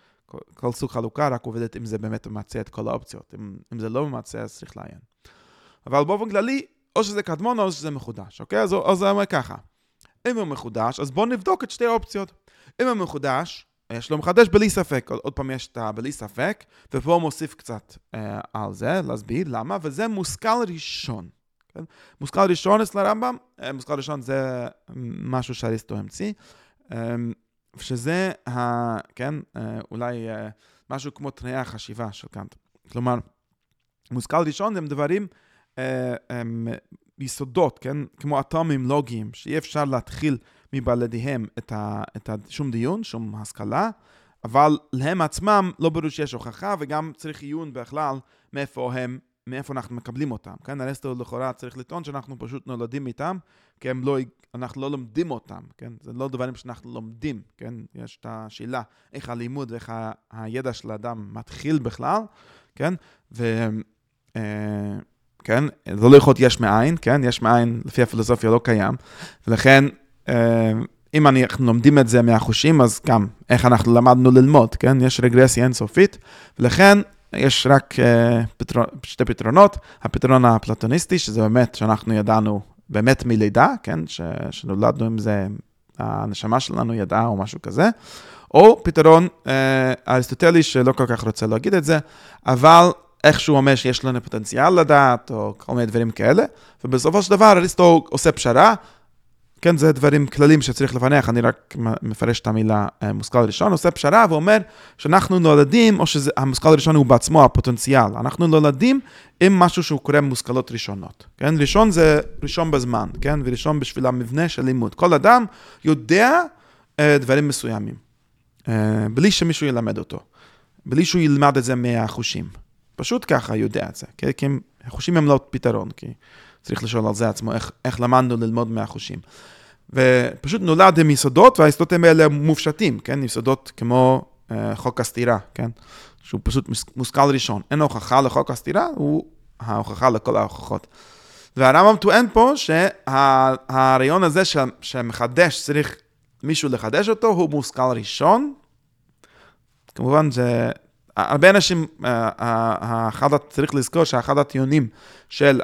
כל סוג חלוקה רק עובדת אם זה באמת ממצא את כל האופציות, אם, אם זה לא ממצא אז צריך לעיין. אבל באופן כללי, או שזה קדמון או שזה מחודש, אוקיי? אז, אז זה אומר ככה, אם הוא מחודש, אז בואו נבדוק את שתי האופציות. אם הוא מחודש, יש לו מחדש בלי ספק, עוד, עוד פעם יש את הבלי ספק, ופה הוא מוסיף קצת אה, על זה, להסביר למה, וזה מושכל ראשון. כן? מושכל ראשון אצל הרמב"ם, אה, מושכל ראשון זה משהו שאריסטו המציא, אה, שזה, ה, כן, אה, אולי אה, משהו כמו תנאי החשיבה של קאנט. כלומר, מושכל ראשון הם דברים, אה, הם יסודות, כן? כמו אטומים לוגיים, שאי אפשר להתחיל מבלעדיהם את, ה, את ה, שום דיון, שום השכלה, אבל להם עצמם לא ברור שיש הוכחה, וגם צריך עיון בכלל מאיפה הם, מאיפה אנחנו מקבלים אותם. כן? אריסטו לכאורה צריך לטעון שאנחנו פשוט נולדים איתם, כי הם לא, אנחנו לא לומדים אותם. כן? זה לא דברים שאנחנו לומדים. כן? יש את השאלה איך הלימוד ואיך ה, הידע של האדם מתחיל בכלל. כן? ו... אה, כן? זה לא יכול להיות יש מאין, כן? יש מאין לפי הפילוסופיה לא קיים, ולכן אם אנחנו לומדים את זה מהחושים, אז גם איך אנחנו למדנו ללמוד, כן? יש רגרסיה אינסופית, ולכן יש רק פתרון, שתי פתרונות, הפתרון הפלטוניסטי, שזה באמת שאנחנו ידענו באמת מלידה, כן? ש, שנולדנו עם זה, הנשמה שלנו ידעה או משהו כזה, או פתרון אריסטוטלי שלא כל כך רוצה להגיד את זה, אבל איכשהו אומר שיש לנו פוטנציאל לדעת, או כל מיני דברים כאלה, ובסופו של דבר אריסטו עושה פשרה, כן, זה דברים כללים שצריך לפענח, אני רק מפרש את המילה מושכל ראשון, עושה פשרה ואומר שאנחנו נולדים, או שהמושכל הראשון הוא בעצמו הפוטנציאל, אנחנו נולדים עם משהו שהוא קורא מושכלות ראשונות, כן, ראשון זה ראשון בזמן, כן, וראשון בשביל המבנה של לימוד, כל אדם יודע דברים מסוימים, בלי שמישהו ילמד אותו, בלי שהוא ילמד את זה מהחושים, פשוט ככה יודע את זה, כי החושים הם לא פתרון, כי צריך לשאול על זה עצמו, איך, איך למדנו ללמוד מהחושים. ופשוט נולד עם יסודות, והיסודות האלה מופשטים, כן? יסודות כמו אה, חוק הסתירה, כן? שהוא פשוט מושכל ראשון. אין הוכחה לחוק הסתירה, הוא ההוכחה לכל ההוכחות. והרמב"ם טוען פה שהרעיון הזה ש, שמחדש, צריך מישהו לחדש אותו, הוא מושכל ראשון. כמובן זה... הרבה אנשים, האחד, צריך לזכור שאחד הטיעונים של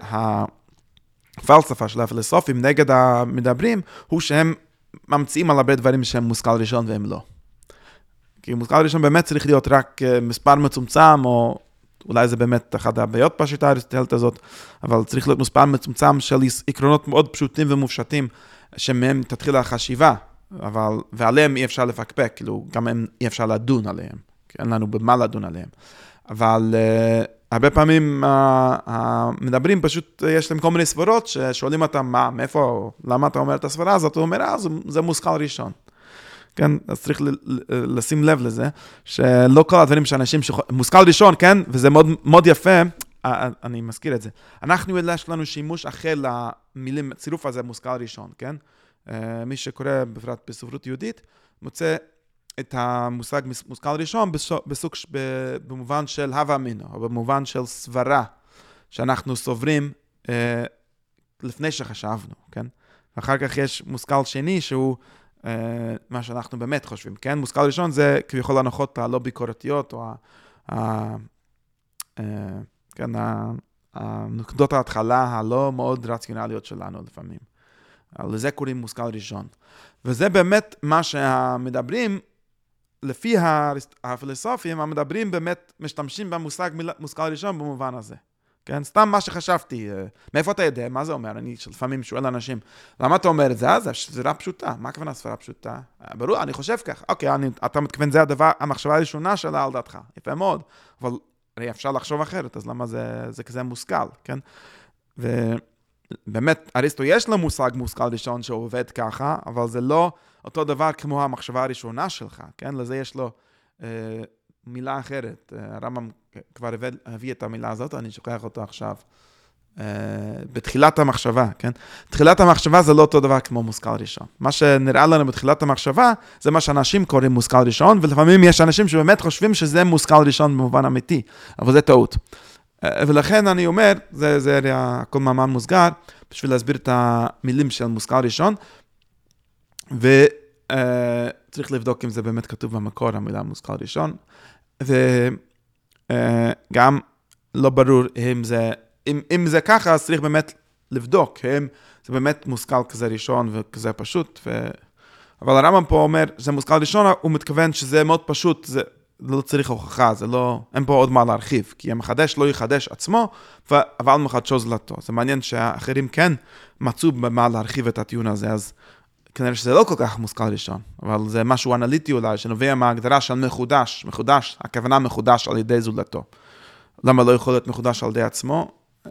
הפלספה של הפילוסופים נגד המדברים, הוא שהם ממציאים על הרבה דברים שהם מושכל ראשון והם לא. כי מושכל ראשון באמת צריך להיות רק מספר מצומצם, או אולי זה באמת אחת הבעיות בשיטה האריסטוטלית הזאת, אבל צריך להיות מספר מצומצם של עקרונות מאוד פשוטים ומופשטים, שמהם תתחיל החשיבה, אבל, ועליהם אי אפשר לפקפק, כאילו גם הם אי אפשר לדון עליהם. אין לנו במה לדון עליהם. אבל uh, הרבה פעמים המדברים uh, uh, פשוט, uh, יש להם כל מיני סברות ששואלים אותם, מה, מאיפה, למה אתה אומר את הסברה הזאת? הוא אומר, אה, זה, זה מושכל ראשון. כן, אז צריך ל- ל- לשים לב לזה, שלא כל הדברים שאנשים, ש... מושכל ראשון, כן, וזה מאוד, מאוד יפה, אני מזכיר את זה. אנחנו, יש לנו שימוש אחר למילים, צירוף הזה מושכל ראשון, כן? מי שקורא בפרט בספרות יהודית, מוצא את המושג מושכל ראשון בסוג, במובן של הווה אמינו, או במובן של סברה, שאנחנו סוברים לפני שחשבנו, כן? ואחר כך יש מושכל שני שהוא מה שאנחנו באמת חושבים, כן? מושכל ראשון זה כביכול הנחות הלא ביקורתיות, או כן, הנקודות ההתחלה הלא מאוד רציונליות שלנו לפעמים. לזה קוראים מושכל ראשון. וזה באמת מה שהמדברים, לפי הפילוסופים, המדברים באמת משתמשים במושג מושכל ראשון במובן הזה. כן? סתם מה שחשבתי, מאיפה אתה יודע? מה זה אומר? אני לפעמים שואל אנשים, למה אתה אומר את זה? זה סברה פשוטה. מה הכוונה סברה פשוטה? ברור, אני חושב כך. אוקיי, אני, אתה מתכוון, זה הדבר, המחשבה הראשונה שלה על דעתך. יפה מאוד. אבל הרי אפשר לחשוב אחרת, אז למה זה, זה כזה מושכל, כן? ובאמת, אריסטו יש לו מושג מושכל ראשון שעובד ככה, אבל זה לא אותו דבר כמו המחשבה הראשונה שלך, כן? לזה יש לו אה, מילה אחרת. הרמב"ם כבר הביא את המילה הזאת, אני שוכח אותו עכשיו. Uh, בתחילת המחשבה, כן? תחילת המחשבה זה לא אותו דבר כמו מושכל ראשון. מה שנראה לנו בתחילת המחשבה, זה מה שאנשים קוראים מושכל ראשון, ולפעמים יש אנשים שבאמת חושבים שזה מושכל ראשון במובן אמיתי, אבל זה טעות. Uh, ולכן אני אומר, זה, זה הכל מאמר מוסגר, בשביל להסביר את המילים של מושכל ראשון, וצריך uh, לבדוק אם זה באמת כתוב במקור, המילה מושכל ראשון, וגם uh, לא ברור אם זה אם, אם זה ככה, אז צריך באמת לבדוק, הם, זה באמת מושכל כזה ראשון וכזה פשוט, ו... אבל הרמב"ם פה אומר, זה מושכל ראשון, הוא מתכוון שזה מאוד פשוט, זה לא צריך הוכחה, זה לא, אין פה עוד מה להרחיב, כי המחדש לא יחדש עצמו, ו... אבל מחדשו זלתו. זה מעניין שהאחרים כן מצאו במה להרחיב את הטיעון הזה, אז כנראה שזה לא כל כך מושכל ראשון, אבל זה משהו אנליטי אולי, שנובע מההגדרה של מחודש, מחודש, הכוונה מחודש על ידי זולתו. למה לא יכול להיות מחודש על ידי עצמו?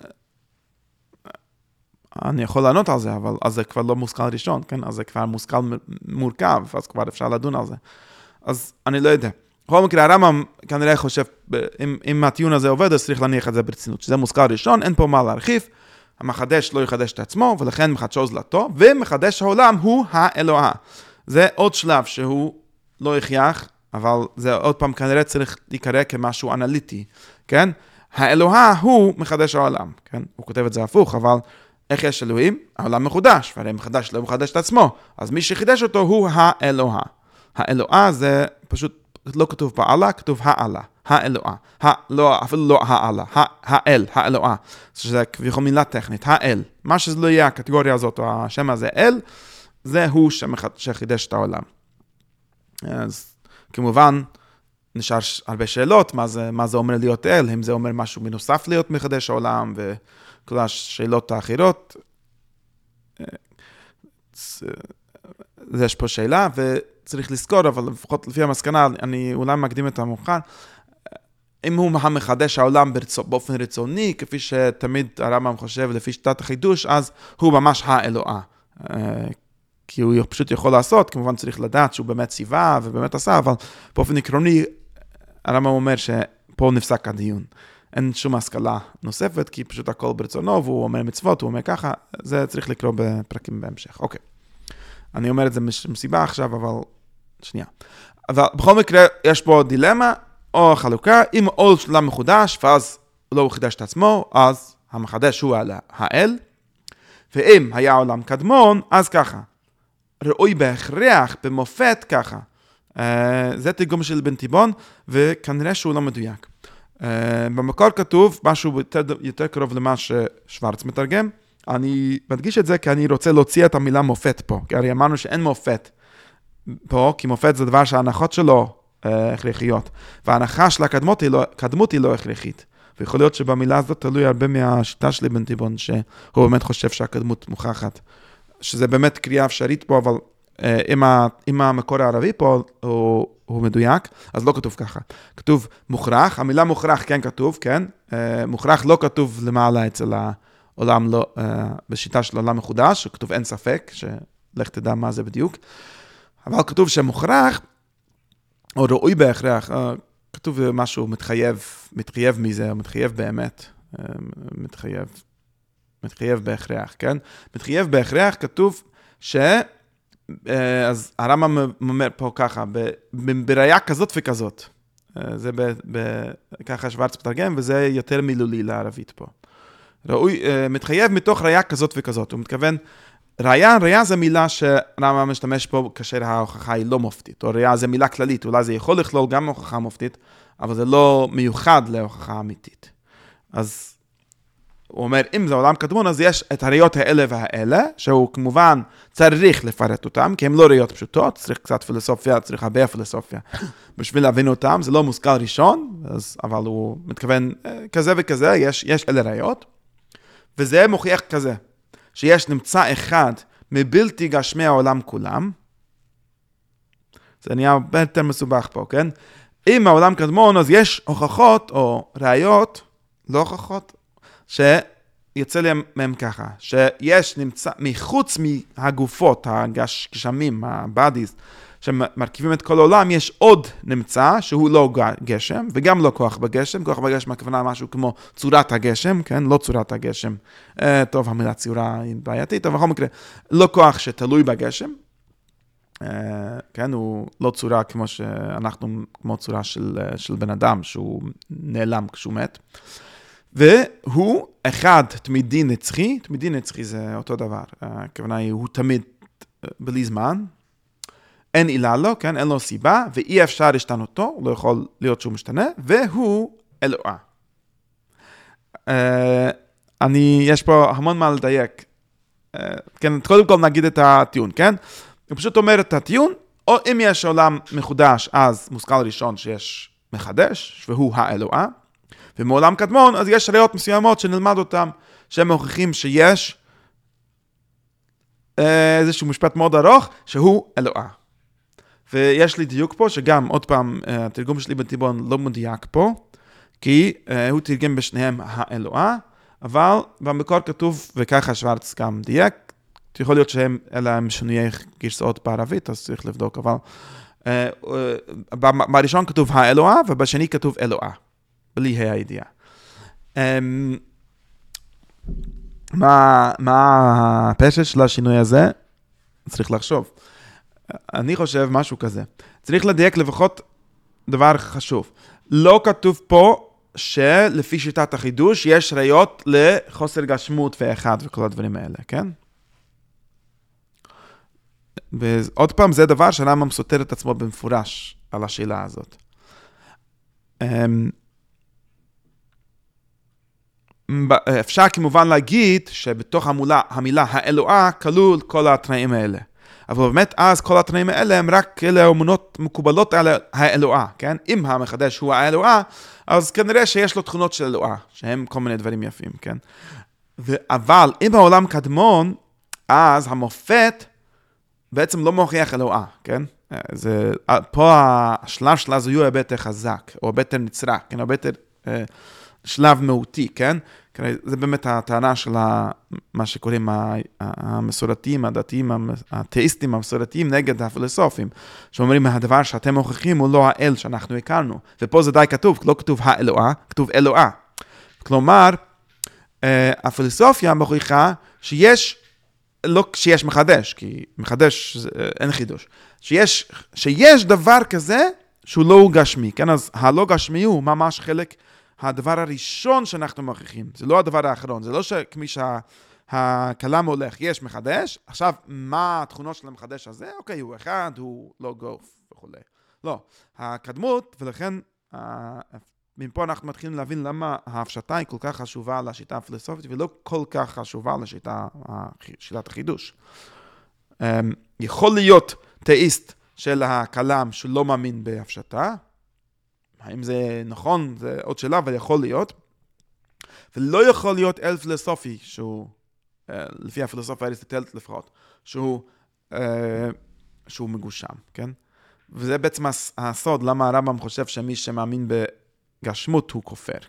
אני יכול לענות על זה, אבל אז זה כבר לא מושכל ראשון, כן? אז זה כבר מושכל מורכב, אז כבר אפשר לדון על זה. אז אני לא יודע. בכל מקרה, הרמב"ם כנראה חושב, אם, אם הטיעון הזה עובד, אז צריך להניח את זה ברצינות. שזה מושכל ראשון, אין פה מה להרחיב, המחדש לא יחדש את עצמו, ולכן מחדשו זלתו, ומחדש העולם הוא האלוהה. זה עוד שלב שהוא לא הכרח, אבל זה עוד פעם כנראה צריך להיקרא כמשהו אנליטי, כן? האלוהה הוא מחדש העולם, כן? הוא כותב את זה הפוך, אבל איך יש אלוהים? העולם מחודש, והרי מחדש לא מחדש את עצמו. אז מי שחידש אותו הוא האלוהה. האלוהה זה פשוט לא כתוב פעלה, כתוב העלה. האלוהה. לא, אפילו לא העלה. האל, האלוהה. שזה כביכול מילה טכנית. האל. מה שזה לא יהיה הקטגוריה הזאת, או השם הזה אל, זה הוא שחידש את העולם. אז כמובן, נשאר הרבה שאלות, מה זה, מה זה אומר להיות אל, אם זה אומר משהו מנוסף להיות מחדש העולם, וכל השאלות האחרות. יש פה שאלה, וצריך לזכור, אבל לפחות לפי המסקנה, אני אולי מקדים את המאוחר, אם הוא מחדש העולם באופן רצוני, כפי שתמיד הרמב"ם חושב לפי שיטת החידוש, אז הוא ממש האלוהה. כי הוא פשוט יכול לעשות, כמובן צריך לדעת שהוא באמת ציווה ובאמת עשה, אבל באופן עקרוני, הרמב"ם אומר שפה נפסק הדיון. אין שום השכלה נוספת, כי פשוט הכל ברצונו, והוא אומר מצוות, הוא אומר ככה, זה צריך לקרוא בפרקים בהמשך. אוקיי. אני אומר את זה מסיבה עכשיו, אבל שנייה. אבל בכל מקרה, יש פה דילמה, או חלוקה, אם עוד שלם מחודש, ואז לא הוא חידש את עצמו, אז המחדש הוא האל, ואם היה עולם קדמון, אז ככה. ראוי בהכרח, במופת ככה. Uh, זה תרגום של בן תיבון, וכנראה שהוא לא מדויק. Uh, במקור כתוב משהו יותר, יותר קרוב למה ששוורץ מתרגם. אני מדגיש את זה כי אני רוצה להוציא את המילה מופת פה. כי הרי אמרנו שאין מופת פה, כי מופת זה דבר שההנחות שלו uh, הכרחיות. וההנחה של הקדמות היא לא, קדמות היא לא הכרחית. ויכול להיות שבמילה הזאת תלוי הרבה מהשיטה שלי בן תיבון, שהוא באמת חושב שהקדמות מוכחת. שזה באמת קריאה אפשרית פה, אבל אם, ה, אם המקור הערבי פה הוא, הוא מדויק, אז לא כתוב ככה. כתוב מוכרח, המילה מוכרח כן כתוב, כן? מוכרח לא כתוב למעלה אצל העולם, לא, בשיטה של עולם מחודש, כתוב אין ספק, שלך תדע מה זה בדיוק. אבל כתוב שמוכרח, או ראוי בהכרח, כתוב משהו מתחייב, מתחייב מזה, או מתחייב באמת. מתחייב, מתחייב בהכרח, כן? מתחייב בהכרח כתוב ש... אז הרמב"ם אומר פה ככה, בראיה כזאת וכזאת. זה ב, ב, ככה שוורץ מתרגם, וזה יותר מילולי לערבית פה. ראוי, מתחייב מתוך ראיה כזאת וכזאת. הוא מתכוון, ראיה, ראיה זה מילה שהרמב"ם משתמש פה כאשר ההוכחה היא לא מופתית, או ראיה זה מילה כללית, אולי זה יכול לכלול גם הוכחה מופתית, אבל זה לא מיוחד להוכחה אמיתית. אז הוא אומר, אם זה עולם קדמון, אז יש את הראיות האלה והאלה, שהוא כמובן צריך לפרט אותם, כי הם לא ראיות פשוטות, צריך קצת פילוסופיה, צריך הרבה פילוסופיה. בשביל להבין אותם, זה לא מושכל ראשון, אז, אבל הוא מתכוון כזה וכזה, יש, יש אלה ראיות, וזה מוכיח כזה, שיש נמצא אחד מבלתי גשמי העולם כולם, זה נהיה הרבה יותר מסובך פה, כן? אם העולם קדמון, אז יש הוכחות או ראיות, לא הוכחות, שיצא לי מהם ככה, שיש נמצא, מחוץ מהגופות, הגשמים, הבאדיס, שמרכיבים את כל העולם, יש עוד נמצא שהוא לא גשם, וגם לא כוח בגשם, כוח בגשם הכוונה משהו כמו צורת הגשם, כן? לא צורת הגשם, אה, טוב, המילה ציורה היא בעייתית, אבל בכל מקרה, לא כוח שתלוי בגשם, אה, כן? הוא לא צורה כמו שאנחנו, כמו צורה של, של בן אדם, שהוא נעלם כשהוא מת, והוא אחד תמידי נצחי, תמידי נצחי זה אותו דבר, הכוונה היא, הוא תמיד בלי זמן, אין עילה לו, כן? אין לו סיבה, ואי אפשר להשתנותו, הוא לא יכול להיות שהוא משתנה, והוא אלוהה. Uh, אני, יש פה המון מה לדייק. Uh, כן, קודם כל נגיד את הטיעון, כן? הוא פשוט אומר את הטיעון, או אם יש עולם מחודש, אז מושכל ראשון שיש מחדש, והוא האלוהה, ומעולם קדמון, אז יש ראיות מסוימות שנלמד אותם, שהם מוכיחים שיש uh, איזשהו משפט מאוד ארוך, שהוא אלוהה. ויש לי דיוק פה, שגם, עוד פעם, התרגום שלי בטיבון לא מדויק פה, כי uh, הוא תרגם בשניהם האלוהה, אבל במקור כתוב, וככה שוורץ גם דייק, יכול להיות שהם, אלה הם שינויי גרסאות בערבית, אז צריך לבדוק, אבל uh, uh, בראשון כתוב האלוהה, ובשני כתוב אלוהה, בלי הידיעה. Um, מה, מה הפשט של השינוי הזה? צריך לחשוב. אני חושב משהו כזה. צריך לדייק לפחות דבר חשוב. לא כתוב פה שלפי שיטת החידוש יש ראיות לחוסר גשמות ואחד וכל הדברים האלה, כן? ועוד פעם, זה דבר שהרמב"ם סותר את עצמו במפורש על השאלה הזאת. אפשר כמובן להגיד שבתוך המילה, המילה האלוהה כלול כל התנאים האלה. אבל באמת אז כל התנאים האלה הם רק אלה אמונות מקובלות על האלוהה, כן? אם המחדש הוא האלוהה, אז כנראה שיש לו תכונות של אלוהה, שהם כל מיני דברים יפים, כן? אבל אם העולם קדמון, אז המופת בעצם לא מוכיח אלוהה, כן? זה, פה השלב שלה זו יהיו הרבה יותר חזק, או הרבה יותר נצרה, כן? הרבה יותר אה, שלב מהותי, כן? זה באמת הטענה של מה שקוראים המסורתיים, הדתיים, התאיסטים המסורתיים נגד הפילוסופים, שאומרים הדבר שאתם מוכיחים הוא לא האל שאנחנו הכרנו. ופה זה די כתוב, לא כתוב האלוהה, כתוב אלוהה. כלומר, הפילוסופיה מוכיחה שיש, לא שיש מחדש, כי מחדש אין חידוש, שיש, שיש דבר כזה שהוא לא גשמי, כן? אז הלא גשמי הוא ממש חלק הדבר הראשון שאנחנו מוכיחים, זה לא הדבר האחרון, זה לא שכמי שהכלם הולך, יש מחדש, עכשיו מה התכונות של המחדש הזה? אוקיי, הוא אחד, הוא לא גוף וכו'. לא, הקדמות, ולכן מפה אנחנו מתחילים להבין למה ההפשטה היא כל כך חשובה לשיטה הפילוסופית, ולא כל כך חשובה לשיטה, שיטת החידוש. יכול להיות תאיסט של הכלם שלא מאמין בהפשטה, האם זה נכון, זה עוד שאלה, אבל יכול להיות. ולא יכול להיות אל פילוסופי, שהוא, לפי הפילוסופיה האריסטוטלית לפחות, שהוא, שהוא מגושם, כן? וזה בעצם הסוד, למה הרמב"ם חושב שמי שמאמין בגשמות הוא כופר, כן?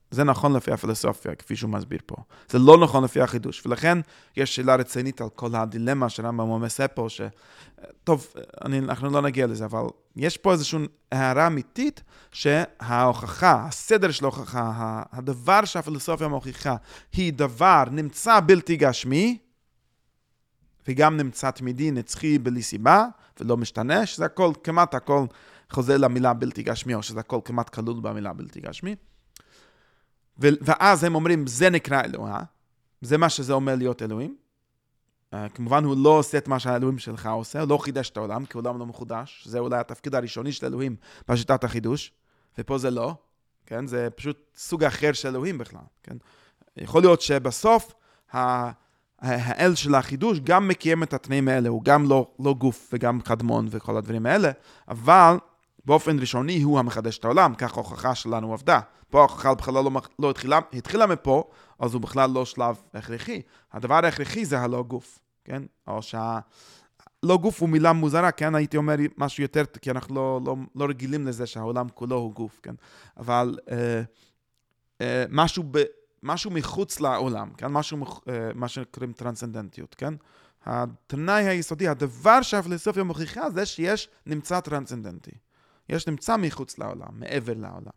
זה נכון לפי הפילוסופיה, כפי שהוא מסביר פה. זה לא נכון לפי החידוש, ולכן יש שאלה רצינית על כל הדילמה שהרמב"ם עושה פה, ש... טוב, אני, אנחנו לא נגיע לזה, אבל יש פה איזושהי הערה אמיתית, שההוכחה, הסדר של ההוכחה, הדבר שהפילוסופיה מוכיחה, היא דבר נמצא בלתי גשמי, וגם נמצא תמידי נצחי בלי סיבה, ולא משתנה, שזה הכל, כמעט הכל חוזר למילה בלתי גשמי, או שזה הכל כמעט כלול במילה בלתי גשמי. ואז הם אומרים, זה נקרא אלוהה, זה מה שזה אומר להיות אלוהים. Uh, כמובן הוא לא עושה את מה שהאלוהים שלך עושה, הוא לא חידש את העולם, כי העולם לא מחודש, זה אולי התפקיד הראשוני של אלוהים בשיטת החידוש, ופה זה לא, כן? זה פשוט סוג אחר של אלוהים בכלל, כן? יכול להיות שבסוף ה- האל של החידוש גם מקיים את התנאים האלה, הוא גם לא, לא גוף וגם קדמון וכל הדברים האלה, אבל באופן ראשוני הוא המחדש את העולם, כך ההוכחה שלנו עבדה. פה ההוכחה בכלל לא, לא התחילה, התחילה מפה, אז הוא בכלל לא שלב הכרחי. הדבר ההכרחי זה הלא גוף, כן? או שהלא גוף הוא מילה מוזרה, כן? הייתי אומר משהו יותר, כי אנחנו לא, לא, לא רגילים לזה שהעולם כולו הוא גוף, כן? אבל אה, אה, משהו, ב, משהו מחוץ לעולם, כן? משהו, אה, מה שקוראים טרנסצנדנטיות, כן? התנאי היסודי, הדבר שהפילוסופיה מוכיחה זה שיש נמצא טרנסצנדנטי. יש נמצא מחוץ לעולם, מעבר לעולם.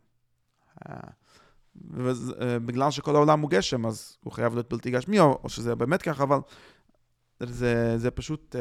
בגלל שכל העולם הוא גשם, אז הוא חייב להיות בלתי גשמי, או שזה באמת ככה, אבל זה, זה פשוט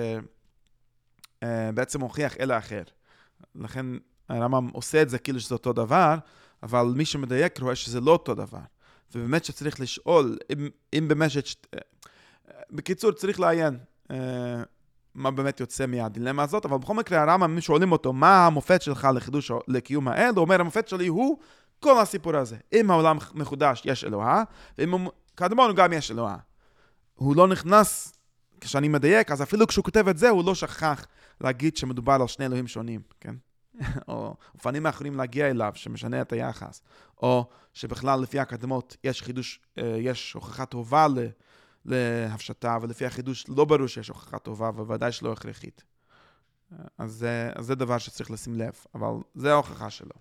בעצם מוכיח אלה אחר. לכן הרמב"ם עושה את זה כאילו שזה אותו דבר, אבל מי שמדייק רואה שזה לא אותו דבר. ובאמת שצריך לשאול, אם, אם באמת, שצ... בקיצור צריך לעיין מה באמת יוצא מהדילמה הזאת, אבל בכל מקרה הרמב"ם, אם שואלים אותו, מה המופת שלך לחידוש, לקיום האל, הוא אומר, המופת שלי הוא כל הסיפור הזה. אם העולם מחודש, יש אלוהה, ואם הוא קדמון, גם יש אלוהה. הוא לא נכנס, כשאני מדייק, אז אפילו כשהוא כותב את זה, הוא לא שכח להגיד שמדובר על שני אלוהים שונים, כן? או אופנים האחרים להגיע אליו, שמשנה את היחס. או שבכלל לפי הקדמות יש חידוש, יש הוכחה טובה ל... להפשטה, ולפי החידוש לא ברור שיש הוכחה טובה, וודאי שלא הכרחית. אז זה, אז זה דבר שצריך לשים לב, אבל זה ההוכחה שלו.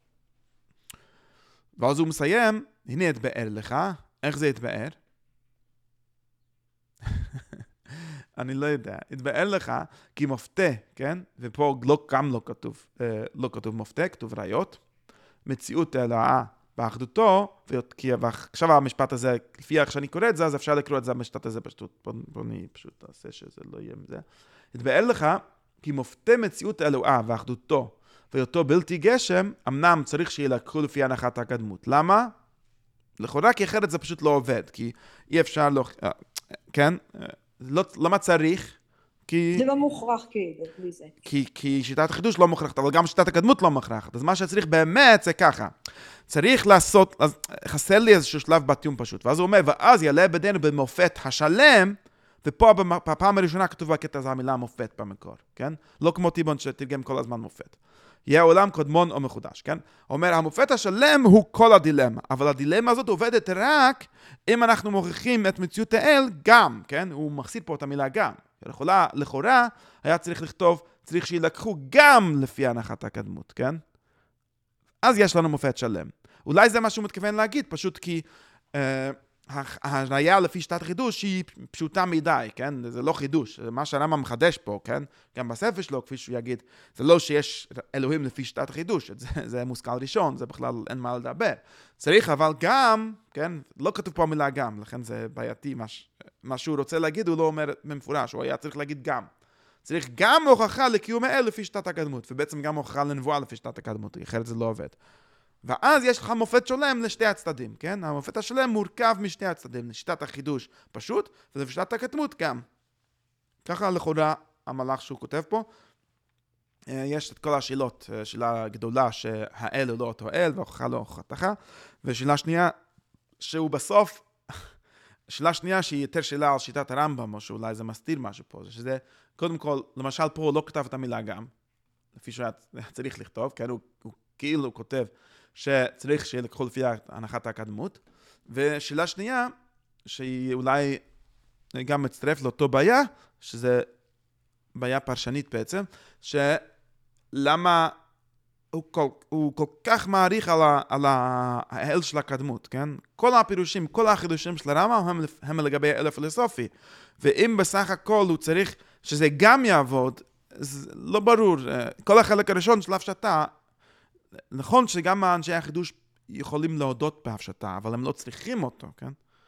ואז הוא מסיים, הנה יתבאר לך, איך זה יתבאר? אני לא יודע, יתבאר לך כי מופתה, כן? ופה לא, גם לא כתוב, לא כתוב מופתה, כתוב ראיות, מציאות אלוהה, באחדותו, כי עכשיו המשפט הזה, לפי איך שאני קורא את זה, אז אפשר לקרוא את זה המשפט הזה פשוט. בוא, בוא אני פשוט אעשה שזה לא יהיה מזה. יתבאר לך, כי מופתה מציאות אלוהה ואחדותו, ואותו בלתי גשם, אמנם צריך שילקחו לפי הנחת הקדמות. למה? לכאורה, כי אחרת זה פשוט לא עובד, כי אי אפשר לא... כן? לא, למה צריך? כי... זה לא מוכרח כאילו, בלי זה. כי, כי שיטת החידוש לא מוכרחת, אבל גם שיטת הקדמות לא מוכרחת. אז מה שצריך באמת זה ככה. צריך לעשות, אז חסר לי איזשהו שלב בתיאום פשוט. ואז הוא אומר, ואז יעלה בדנו במופת השלם, ופה בפעם הראשונה כתוב בקטע הזה המילה מופת במקור, כן? לא כמו טיבון שתרגם כל הזמן מופת. יהיה עולם קודמון או מחודש, כן? אומר, המופת השלם הוא כל הדילמה, אבל הדילמה הזאת עובדת רק אם אנחנו מוכיחים את מציאות האל גם, כן? הוא מחסיר פה את המילה גם. לכאורה, לכאורה היה צריך לכתוב, צריך שילקחו גם לפי הנחת הקדמות, כן? אז יש לנו מופת שלם. אולי זה מה שהוא מתכוון להגיד, פשוט כי אה, הראיה לפי שיטת החידוש היא פשוטה מדי, כן? זה לא חידוש, זה מה שהרמב"ם מחדש פה, כן? גם בספר שלו, כפי שהוא יגיד, זה לא שיש אלוהים לפי שיטת החידוש, זה, זה מושכל ראשון, זה בכלל אין מה לדבר. צריך אבל גם, כן? לא כתוב פה המילה גם, לכן זה בעייתי, מה, מה שהוא רוצה להגיד הוא לא אומר במפורש, הוא היה צריך להגיד גם. צריך גם הוכחה לקיום האל לפי שיטת הקדמות, ובעצם גם הוכחה לנבואה לפי שיטת הקדמות, אחרת זה לא עובד. ואז יש לך מופת שלם לשתי הצדדים, כן? המופת השלם מורכב משתי הצדדים, לשיטת החידוש פשוט, ולשיטת הקדמות גם. ככה לכאורה המלאך שהוא כותב פה, יש את כל השאלות, שאלה גדולה שהאל הוא לא אותו אל, והוכחה לא הוכחתך, ושאלה שנייה שהוא בסוף, שאלה שנייה שהיא יותר שאלה על שיטת הרמב"ם, או שאולי זה מסתיר משהו פה, שזה קודם כל, למשל פה הוא לא כתב את המילה גם, לפי שהוא צריך לכתוב, כן? הוא, הוא כאילו כותב שצריך שילקחו לפי הנחת הקדמות, ושאלה שנייה, שהיא אולי גם מצטרף לאותו בעיה, שזה בעיה פרשנית בעצם, שלמה הוא כל, הוא כל כך מעריך על, ה, על ה, האל של הקדמות, כן? כל הפירושים, כל החידושים של הרמב"ם הם, הם לגבי האל הפילוסופי. ואם בסך הכל הוא צריך שזה גם יעבוד, זה לא ברור. כל החלק הראשון של הפשטה, נכון שגם אנשי החידוש יכולים להודות בהפשטה, אבל הם לא צריכים אותו, כן?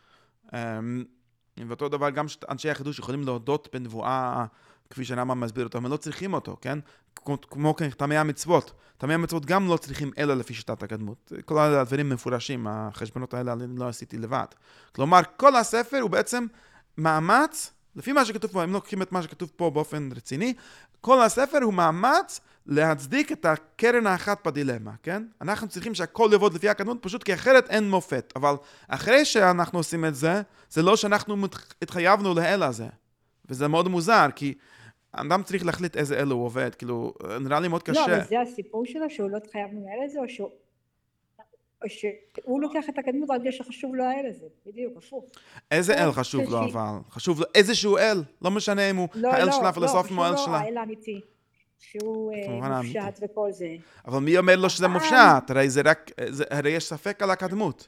ואותו דבר גם אנשי החידוש יכולים להודות בנבואה, כפי שהרמב"ם מסביר אותו, הם לא צריכים אותו, כן? כמו, כמו כן, תמי המצוות. תמי המצוות גם לא צריכים אלא לפי שיטת הקדמות. כל הדברים מפורשים, החשבונות האלה אני לא עשיתי לבד. כלומר, כל הספר הוא בעצם מאמץ, לפי מה שכתוב פה, אם לא לוקחים את מה שכתוב פה באופן רציני, כל הספר הוא מאמץ להצדיק את הקרן האחת בדילמה, כן? אנחנו צריכים שהכל יעבוד לפי הקדמות, פשוט כי אחרת אין מופת. אבל אחרי שאנחנו עושים את זה, זה לא שאנחנו התחייבנו לאל הזה. וזה מאוד מוזר, כי אדם צריך להחליט איזה אל הוא עובד, כאילו, נראה לי מאוד קשה. לא, אבל זה הסיפור שלו, שהוא לא התחייבנו לאל הזה, או שהוא... או שהוא לוקח את הקדמות על זה שחשוב לו האל הזה, בדיוק, הפוך. איזה אל חשוב לו אבל? חשוב לו איזשהו אל, לא משנה אם הוא האל של הפילוסופים או האל שלה. לא, לא, האל האמיתי, שהוא מופשט וכל זה. אבל מי אומר לו שזה מופשט? הרי זה רק, הרי יש ספק על הקדמות.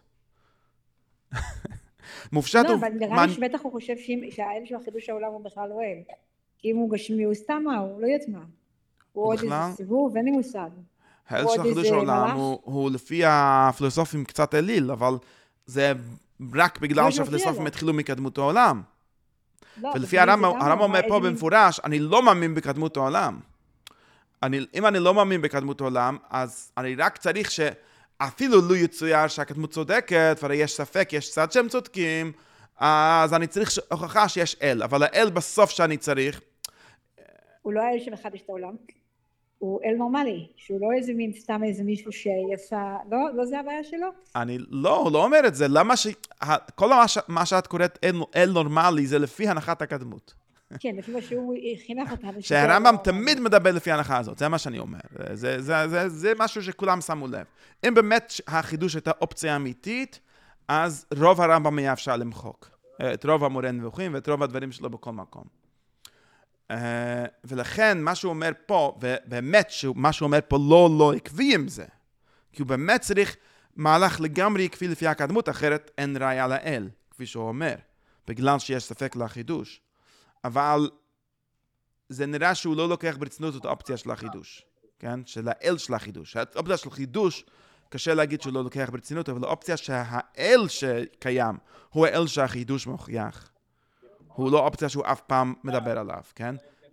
מופשט הוא... לא, אבל נראה לי שבטח הוא חושב שהאל של החידוש העולם הוא בכלל לא אל. כי אם הוא גשמי הוא סתם מה, הוא לא יודעת מה. הוא עוד איזה סיבוב, אין לי מושג. האל של החידוש העולם הוא, הוא לפי הפילוסופים קצת אליל, אבל זה רק בגלל שהפילוסופים התחילו מקדמות העולם. לא, ולפי הרמב"ם, הרמב"ם אומר פה במפורש, אני לא מאמין בקדמות העולם. אני, אם אני לא מאמין בקדמות העולם, אז אני רק צריך שאפילו לא יצויר שהקדמות צודקת, והרי יש ספק, יש צד שהם צודקים, אז אני צריך הוכחה שיש אל, אבל האל בסוף שאני צריך... הוא לא האל שמחדש את העולם. הוא אל נורמלי, שהוא לא איזה מין סתם איזה מישהו שיצא, לא, לא זה הבעיה שלו? אני לא, לא אומר את זה, למה ש... כל מה, ש... מה שאת קוראת אל, אל נורמלי זה לפי הנחת הקדמות. כן, לפי מה שהוא חינך אותנו. שהרמב"ם תמיד מדבר לפי ההנחה הזאת, זה מה שאני אומר. זה, זה, זה, זה משהו שכולם שמו לב. אם באמת החידוש הייתה אופציה אמיתית, אז רוב הרמב"ם היה אפשר למחוק. את רוב המורה נבוכים ואת רוב הדברים שלו בכל מקום. Uh, ולכן מה שהוא אומר פה, ובאמת מה שהוא אומר פה לא לא עקבי עם זה, כי הוא באמת צריך מהלך לגמרי עקבי לפי הקדמות, אחרת אין ראיה לאל, כפי שהוא אומר, בגלל שיש ספק לחידוש. אבל זה נראה שהוא לא לוקח ברצינות את האופציה של החידוש, כן? של האל של החידוש. האופציה של חידוש, קשה להגיד שהוא לא לוקח ברצינות, אבל האופציה שהאל שקיים הוא האל שהחידוש מוכיח. הוא לא אופציה שהוא אף פעם מדבר עליו, כן?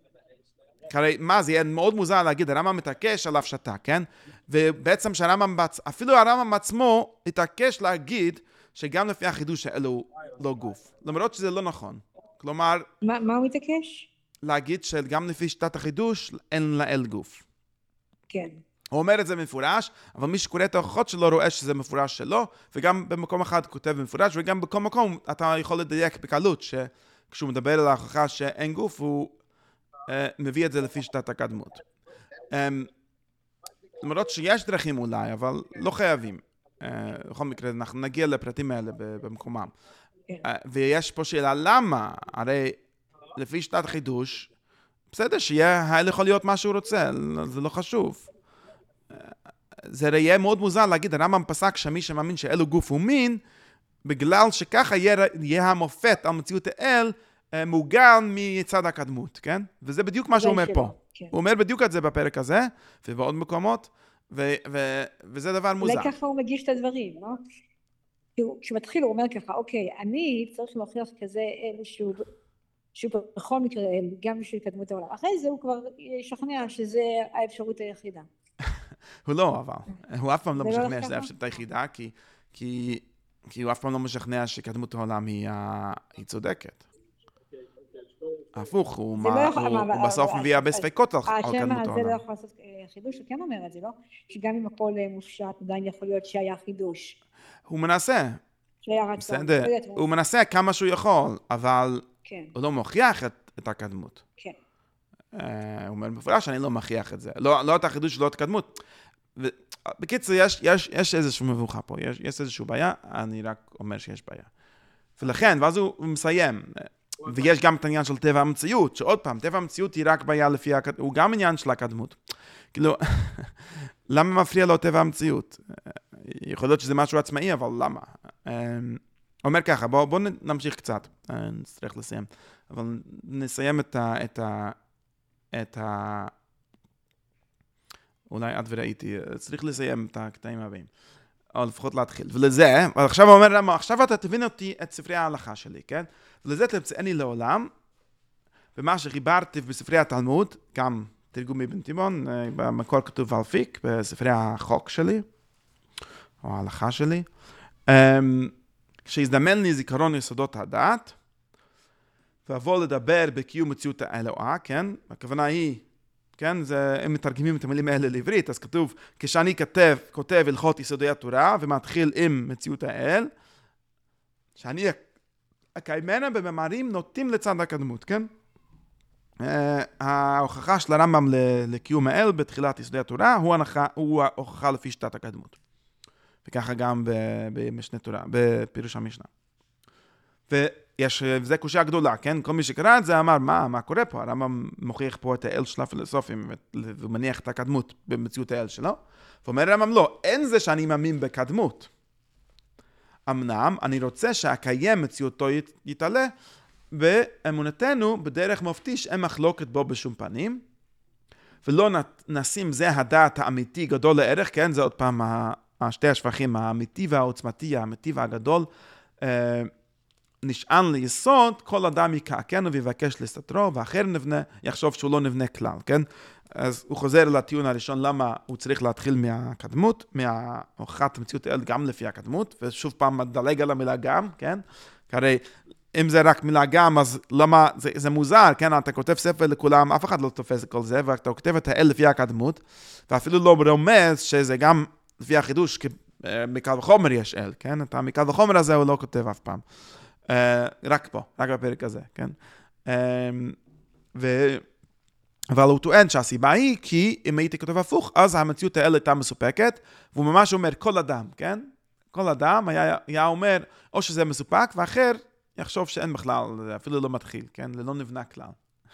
הרי מה, זה יהיה מאוד מוזר להגיד, הרמב"ם מתעקש על הפשטה, כן? ובעצם שהרמב"ם, אפילו הרמב"ם עצמו התעקש להגיד שגם לפי החידוש האלו הוא לא גוף. למרות שזה לא נכון. כלומר... מה, מה הוא מתעקש? להגיד שגם לפי שיטת החידוש אין לאל גוף. כן. הוא אומר את זה מפורש, אבל מי שקורא את ההוכחות שלו רואה שזה מפורש שלו, וגם במקום אחד כותב במפורש, וגם בכל מקום אתה יכול לדייק בקלות ש... כשהוא מדבר על ההוכחה שאין גוף, הוא uh, מביא את זה לפי שיטת הקדמות. Um, למרות שיש דרכים אולי, אבל לא חייבים. Uh, בכל מקרה, אנחנו נגיע לפרטים האלה במקומם. Uh, ויש פה שאלה, למה? הרי לפי שיטת החידוש, בסדר, שיהיה, האל יכול להיות מה שהוא רוצה, זה לא חשוב. Uh, זה יהיה מאוד מוזר להגיד, הרמב"ם פסק שמי שמאמין שאלו גוף ומין, בגלל שככה יהיה, יהיה המופת על מציאות האל מוגן מצד הקדמות, כן? וזה בדיוק מה שהוא אומר פה. כן. הוא אומר בדיוק את זה בפרק הזה, ובעוד מקומות, ו- ו- וזה דבר מוזר. אולי ככה הוא מגיש את הדברים, לא? כשהוא מתחיל הוא אומר ככה, אוקיי, אני צריך להוכיח כזה אל שהוא, שהוא בכל מקרה אל, גם בשביל קדמות העולם. אחרי זה הוא כבר ישכנע שזה האפשרות היחידה. הוא לא, אבל. הוא אף פעם לא משכנע שזה האפשרות היחידה, כי... כי... כי הוא אף פעם לא משכנע שקדמות העולם היא, היא צודקת. הפוך, הוא, מה, הוא, הוא בסוף מביא הרבה ספקות על קדמות העולם. השם הזה לא יכול לעשות חידוש, הוא כן אומר את זה, לא? שגם אם הכל מופשט, עדיין יכול להיות שהיה חידוש. הוא מנסה. בסדר. הוא מנסה כמה שהוא יכול, אבל הוא לא מוכיח את הקדמות. כן. הוא אומר מפורש, אני לא מוכיח את זה. לא את החידוש, לא את הקדמות. בקיצור, יש, יש, יש איזשהו מבוכה פה, יש, יש איזשהו בעיה, אני רק אומר שיש בעיה. ולכן, ואז הוא מסיים, ויש גם את העניין של טבע המציאות, שעוד פעם, טבע המציאות היא רק בעיה לפי, הוא גם עניין של הקדמות. כאילו, למה מפריע לו טבע המציאות? יכול להיות שזה משהו עצמאי, אבל למה? אומר ככה, בואו בוא נמשיך קצת, נצטרך לסיים, אבל נסיים את ה... את ה... את ה... אולי עד וראיתי, צריך לסיים את הקטעים הבאים, או לפחות להתחיל. ולזה, ועכשיו הוא אומר למה, עכשיו אתה תבין אותי את ספרי ההלכה שלי, כן? ולזה תמצאני לעולם, ומה שחיברתי בספרי התלמוד, גם תרגום מבן תיבון, במקור כתוב אלפיק, בספרי החוק שלי, או ההלכה שלי, שיזדמן לי זיכרון יסודות הדעת, ואבוא לדבר בקיום מציאות האלוהה, כן? הכוונה היא, כן? זה, הם מתרגמים את המילים האלה לעברית, אז כתוב, כשאני כתב, כותב הלכות יסודי התורה, ומתחיל עם מציאות האל, שאני אקיימנה במאמרים נוטים לצד הקדמות, כן? Uh, ההוכחה של הרמב"ם לקיום האל בתחילת יסודי התורה, הוא, הנחה, הוא ההוכחה לפי שיטת הקדמות. וככה גם במשנה תורה, בפירוש המשנה. ויש, וזה קושיה גדולה, כן? כל מי שקרא את זה אמר, מה, מה קורה פה? הרמב"ם מוכיח פה את האל של הפילוסופים, ומניח את הקדמות במציאות האל שלו. ואומר הרמב"ם, לא, אין זה שאני מאמין בקדמות. אמנם, אני רוצה שאקיים מציאותו יתעלה, באמונתנו, בדרך מופתי שאין מחלוקת בו בשום פנים, ולא נשים זה הדעת האמיתי גדול לערך, כן? זה עוד פעם השתי השפכים, האמיתי והעוצמתי, האמיתי והגדול, נשען ליסוד, כל אדם יקעקנו ויבקש לסתרו, ואחר נבנה, יחשוב שהוא לא נבנה כלל, כן? אז הוא חוזר לטיעון הראשון, למה הוא צריך להתחיל מהקדמות, מהוכחת המציאות האל גם לפי הקדמות, ושוב פעם מדלג על המילה גם, כן? הרי אם זה רק מילה גם, אז למה, זה, זה מוזר, כן? אתה כותב ספר לכולם, אף אחד לא תופס את כל זה, ואתה כותב את האל לפי הקדמות, ואפילו לא רומז שזה גם לפי החידוש, כי מקל וחומר יש אל, כן? את המקל וחומר הזה הוא לא כותב אף פעם. Uh, רק פה, רק בפרק הזה, כן? Um, ו... אבל הוא טוען שהסיבה היא, כי אם הייתי כותב הפוך, אז המציאות האלה הייתה מסופקת, והוא ממש אומר, כל אדם, כן? כל אדם היה, היה אומר, או שזה מסופק, ואחר יחשוב שאין בכלל, אפילו לא מתחיל, כן? לא נבנה כלל.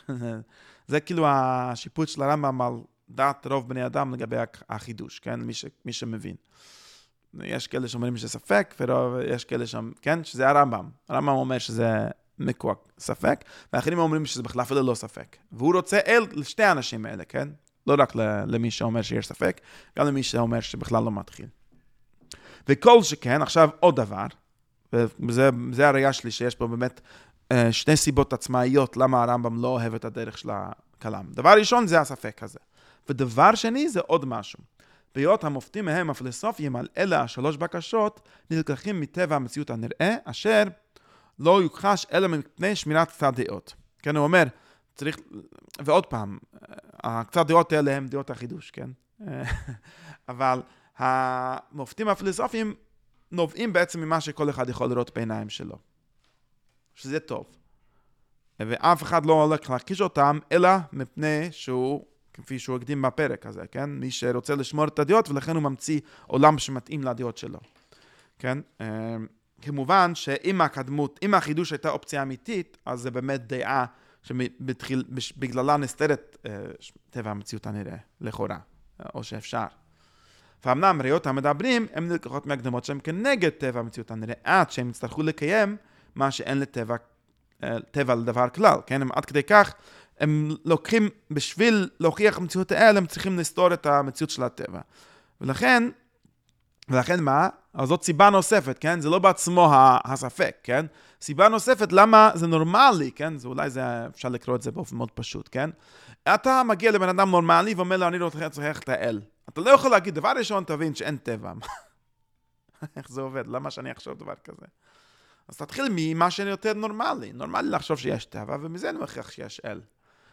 זה כאילו השיפוט של הרמב"ם על דעת רוב בני אדם לגבי החידוש, כן? מי, ש... מי שמבין. יש כאלה שאומרים שזה ספק, ויש כאלה שם, כן? שזה הרמב"ם. הרמב"ם אומר שזה מקוע ספק, ואחרים אומרים שזה בכלל אפילו לא ספק. והוא רוצה אל לשתי האנשים האלה, כן? לא רק למי שאומר שיש ספק, גם למי שאומר שבכלל לא מתחיל. וכל שכן, עכשיו עוד דבר, וזה הראייה שלי שיש פה באמת שני סיבות עצמאיות למה הרמב"ם לא אוהב את הדרך של הכלם. דבר ראשון זה הספק הזה. ודבר שני זה עוד משהו. בהיות המופתים מהם הפילוסופיים על אלה השלוש בקשות נלקחים מטבע המציאות הנראה, אשר לא יוכחש אלא מפני שמירת קצת דעות. כן, הוא אומר, צריך, ועוד פעם, הקצת דעות האלה הם דעות החידוש, כן? אבל המופתים הפילוסופיים נובעים בעצם ממה שכל אחד יכול לראות בעיניים שלו. שזה טוב. ואף אחד לא הולך להקיש אותם, אלא מפני שהוא, כפי שהוא הקדים בפרק הזה, כן? מי שרוצה לשמור את הדעות, ולכן הוא ממציא עולם שמתאים לדעות שלו. כן? כמובן שאם הקדמות, אם החידוש הייתה אופציה אמיתית, אז זה באמת דעה שבגללה נסתרת טבע המציאות הנראה, לכאורה, או שאפשר. ואמנם ראיות המדברים הם נלקחות מהקדמות שהם כנגד טבע המציאות הנראה, עד שהם יצטרכו לקיים מה שאין לטבע טבע לדבר כלל, כן? הם עד כדי כך, הם לוקחים, בשביל להוכיח המציאות האלה, הם צריכים לסתור את המציאות של הטבע. ולכן, ולכן מה? אז זאת סיבה נוספת, כן? זה לא בעצמו הספק, כן? סיבה נוספת, למה זה נורמלי, כן? זה אולי זה, אפשר לקרוא את זה באופן מאוד פשוט, כן? אתה מגיע לבן אדם נורמלי ואומר לו, אני לא צריך את האל. אתה לא יכול להגיד, דבר ראשון תבין שאין טבע. איך זה עובד? למה שאני אחשוב דבר כזה? אז תתחיל ממה שאני יותר נורמלי. נורמלי לחשוב שיש טבע, ומזה אני מכריח שיש אל.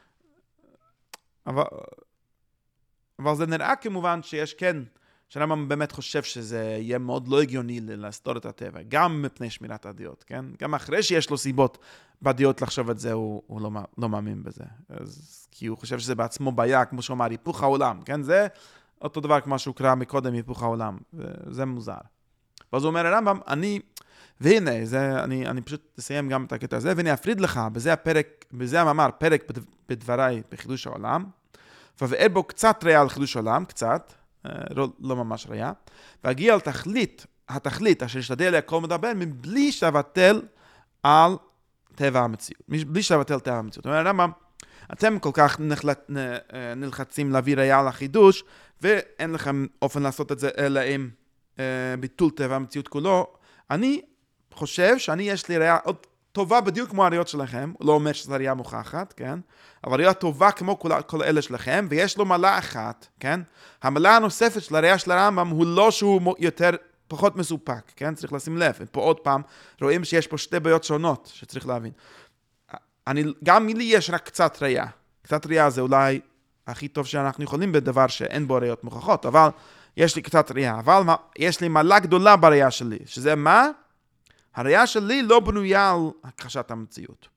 אבל, אבל זה נראה כמובן שיש כן, שהרמב"ם באמת חושב שזה יהיה מאוד לא הגיוני לסתור את הטבע, גם מפני שמירת הדעות, כן? גם אחרי שיש לו סיבות בדעות לחשוב את זה, הוא, הוא לא, לא מאמין בזה. אז, כי הוא חושב שזה בעצמו בעיה, כמו שהוא אמר, היפוך העולם, כן? זה אותו דבר כמו שהוא קרא מקודם, היפוך העולם. וזה מוזר. ואז הוא אומר הרמב"ם, אני, והנה, זה, אני, אני פשוט אסיים גם את הקטע הזה, ואני אפריד לך, בזה הפרק, בזה המאמר, פרק בדבריי בחידוש העולם, ובאר בו קצת ראייה על חידוש עולם, קצת, לא, לא ממש ראייה, והגיע על תכלית, התכלית אשר ישתדל להכל מדבר, מבלי שבטל על טבע המציאות, בלי שבטל טבע המציאות. זאת אומרת, למה אתם כל כך נחלט, נלחצים להביא ראייה על החידוש, ואין לכם אופן לעשות את זה אלא עם ביטול טבע המציאות כולו. אני חושב שאני יש לי ראייה עוד טובה בדיוק כמו הראיות שלכם, הוא לא אומר שזו ראייה מוכחת, כן? אבל ראייה טובה כמו כל, כל אלה שלכם, ויש לו מעלה אחת, כן? המעלה הנוספת של הראייה של הרמב"ם הוא לא שהוא יותר, פחות מסופק, כן? צריך לשים לב. פה עוד פעם רואים שיש פה שתי בעיות שונות שצריך להבין. אני, גם לי יש רק קצת ראייה. קצת ראייה זה אולי הכי טוב שאנחנו יכולים בדבר שאין בו ראיות מוכחות, אבל יש לי קצת ראייה. אבל מה, יש לי מעלה גדולה בראייה שלי, שזה מה? הראייה שלי לא בנויה על הכחשת המציאות.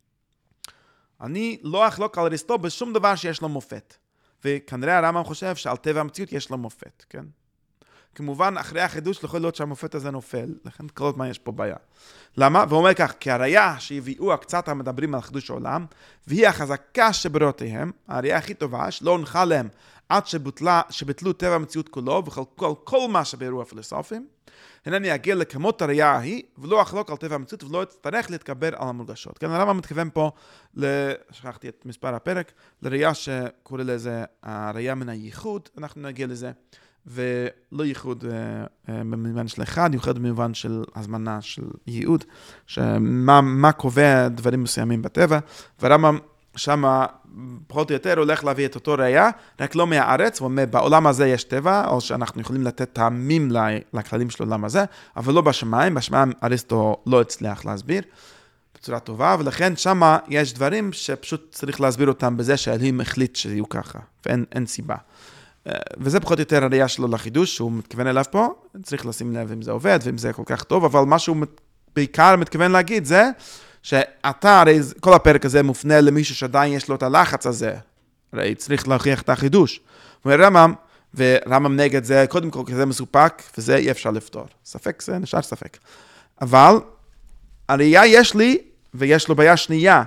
אני לא אחלוק על אריסטו בשום דבר שיש לו מופת. וכנראה הרמב"ם חושב שעל טבע המציאות יש לו מופת, כן? כמובן, אחרי החידוש יכול להיות שהמופת הזה נופל, לכן כל הזמן יש פה בעיה. למה? והוא אומר כך, כי הראייה שהביאו הקצת המדברים על חידוש העולם, והיא החזקה שבראותיהם, הראייה הכי טובה, שלא הונחה להם עד שבוטלה, שבטלו טבע המציאות כולו, וכל כל, כל מה שבארו הפילוסופים, הנני יגיע לכמות הראייה ההיא, ולא אחלוק על טבע המציאות, ולא יצטרך להתקבר על המורגשות. כן, הרמב"ם מתכוון פה, שכחתי את מספר הפרק, לראייה שקורא לזה הראייה מן הייחוד, אנחנו נגיע לזה, ולא ייחוד במובן של אחד, ייחוד במובן של הזמנה של ייעוד, שמה מה קובע דברים מסוימים בטבע, והרמב"ם שם פחות או יותר הולך להביא את אותו ראייה, רק לא מהארץ, הוא אומר, בעולם הזה יש טבע, או שאנחנו יכולים לתת טעמים לכללים של העולם הזה, אבל לא בשמיים, בשמיים אריסטו לא הצליח להסביר בצורה טובה, ולכן שם יש דברים שפשוט צריך להסביר אותם בזה שהאלוהים החליט שיהיו ככה, ואין אין סיבה. וזה פחות או יותר הראייה שלו לחידוש, שהוא מתכוון אליו פה, צריך לשים לב אם זה עובד, ואם זה כל כך טוב, אבל מה שהוא בעיקר מתכוון להגיד זה, שאתה, הרי כל הפרק הזה מופנה למישהו שעדיין יש לו את הלחץ הזה, הרי צריך להוכיח את החידוש. הוא אומר רמב"ם, ורמב"ם נגד זה, קודם כל כזה מסופק, וזה אי אפשר לפתור. ספק זה נשאר ספק. אבל הראייה יש לי, ויש לו בעיה שנייה,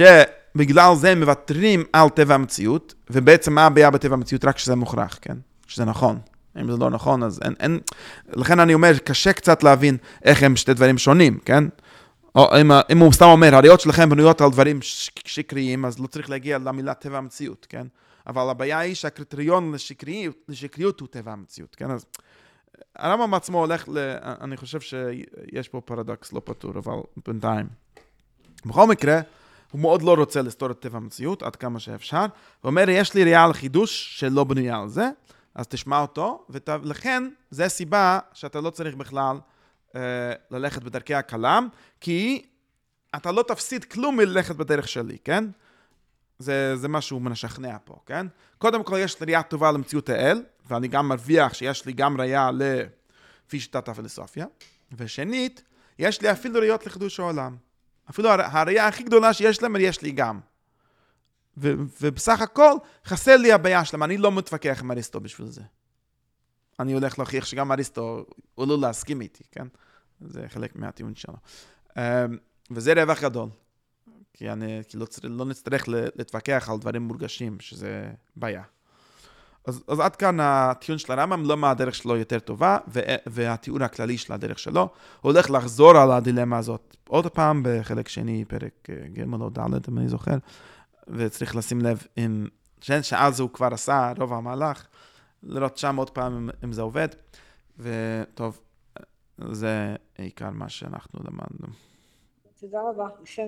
שבגלל זה מוותרים על טבע המציאות, ובעצם מה הבעיה בטבע המציאות? רק שזה מוכרח, כן? שזה נכון. אם זה לא נכון, אז אין, אין... לכן אני אומר, קשה קצת להבין איך הם שתי דברים שונים, כן? או אם, אם הוא סתם אומר, הראיות שלכם בנויות על דברים שקריים, אז לא צריך להגיע למילה טבע המציאות, כן? אבל הבעיה היא שהקריטריון לשקריות, לשקריות הוא טבע המציאות, כן? אז הרמב"ם עצמו הולך ל... אני חושב שיש פה פרדוקס לא פתור, אבל בינתיים. בכל מקרה, הוא מאוד לא רוצה לסתור את טבע המציאות, עד כמה שאפשר. הוא אומר, יש לי ראייה על חידוש שלא בנויה על זה, אז תשמע אותו, ולכן זה סיבה שאתה לא צריך בכלל ללכת בדרכי הכלם, כי אתה לא תפסיד כלום מללכת בדרך שלי, כן? זה, זה משהו משכנע פה, כן? קודם כל יש לי ראייה טובה למציאות האל, ואני גם מרוויח שיש לי גם ראייה לפי שיטת הפילוסופיה, ושנית, יש לי אפילו ראיות לחידוש העולם. אפילו הראייה הכי גדולה שיש להם, יש לי גם. ו- ובסך הכל, חסר לי הבעיה שלהם, אני לא מתווכח עם אריסטו בשביל זה. אני הולך להוכיח שגם אריסטו הוא לא להסכים איתי, כן? זה חלק מהטיעון שלו. וזה רווח גדול. כי אני כי לא, לא נצטרך להתווכח על דברים מורגשים, שזה בעיה. אז, אז עד כאן הטיעון של הרמב"ם, לא מה הדרך שלו יותר טובה, והטיעון הכללי של הדרך שלו. הוא הולך לחזור על הדילמה הזאת עוד פעם, בחלק שני, פרק ג' או ד', אם אני זוכר, וצריך לשים לב אם, שאז הוא כבר עשה רוב המהלך, לראות שם עוד פעם אם זה עובד, וטוב, זה עיקר מה שאנחנו למדנו. תודה רבה.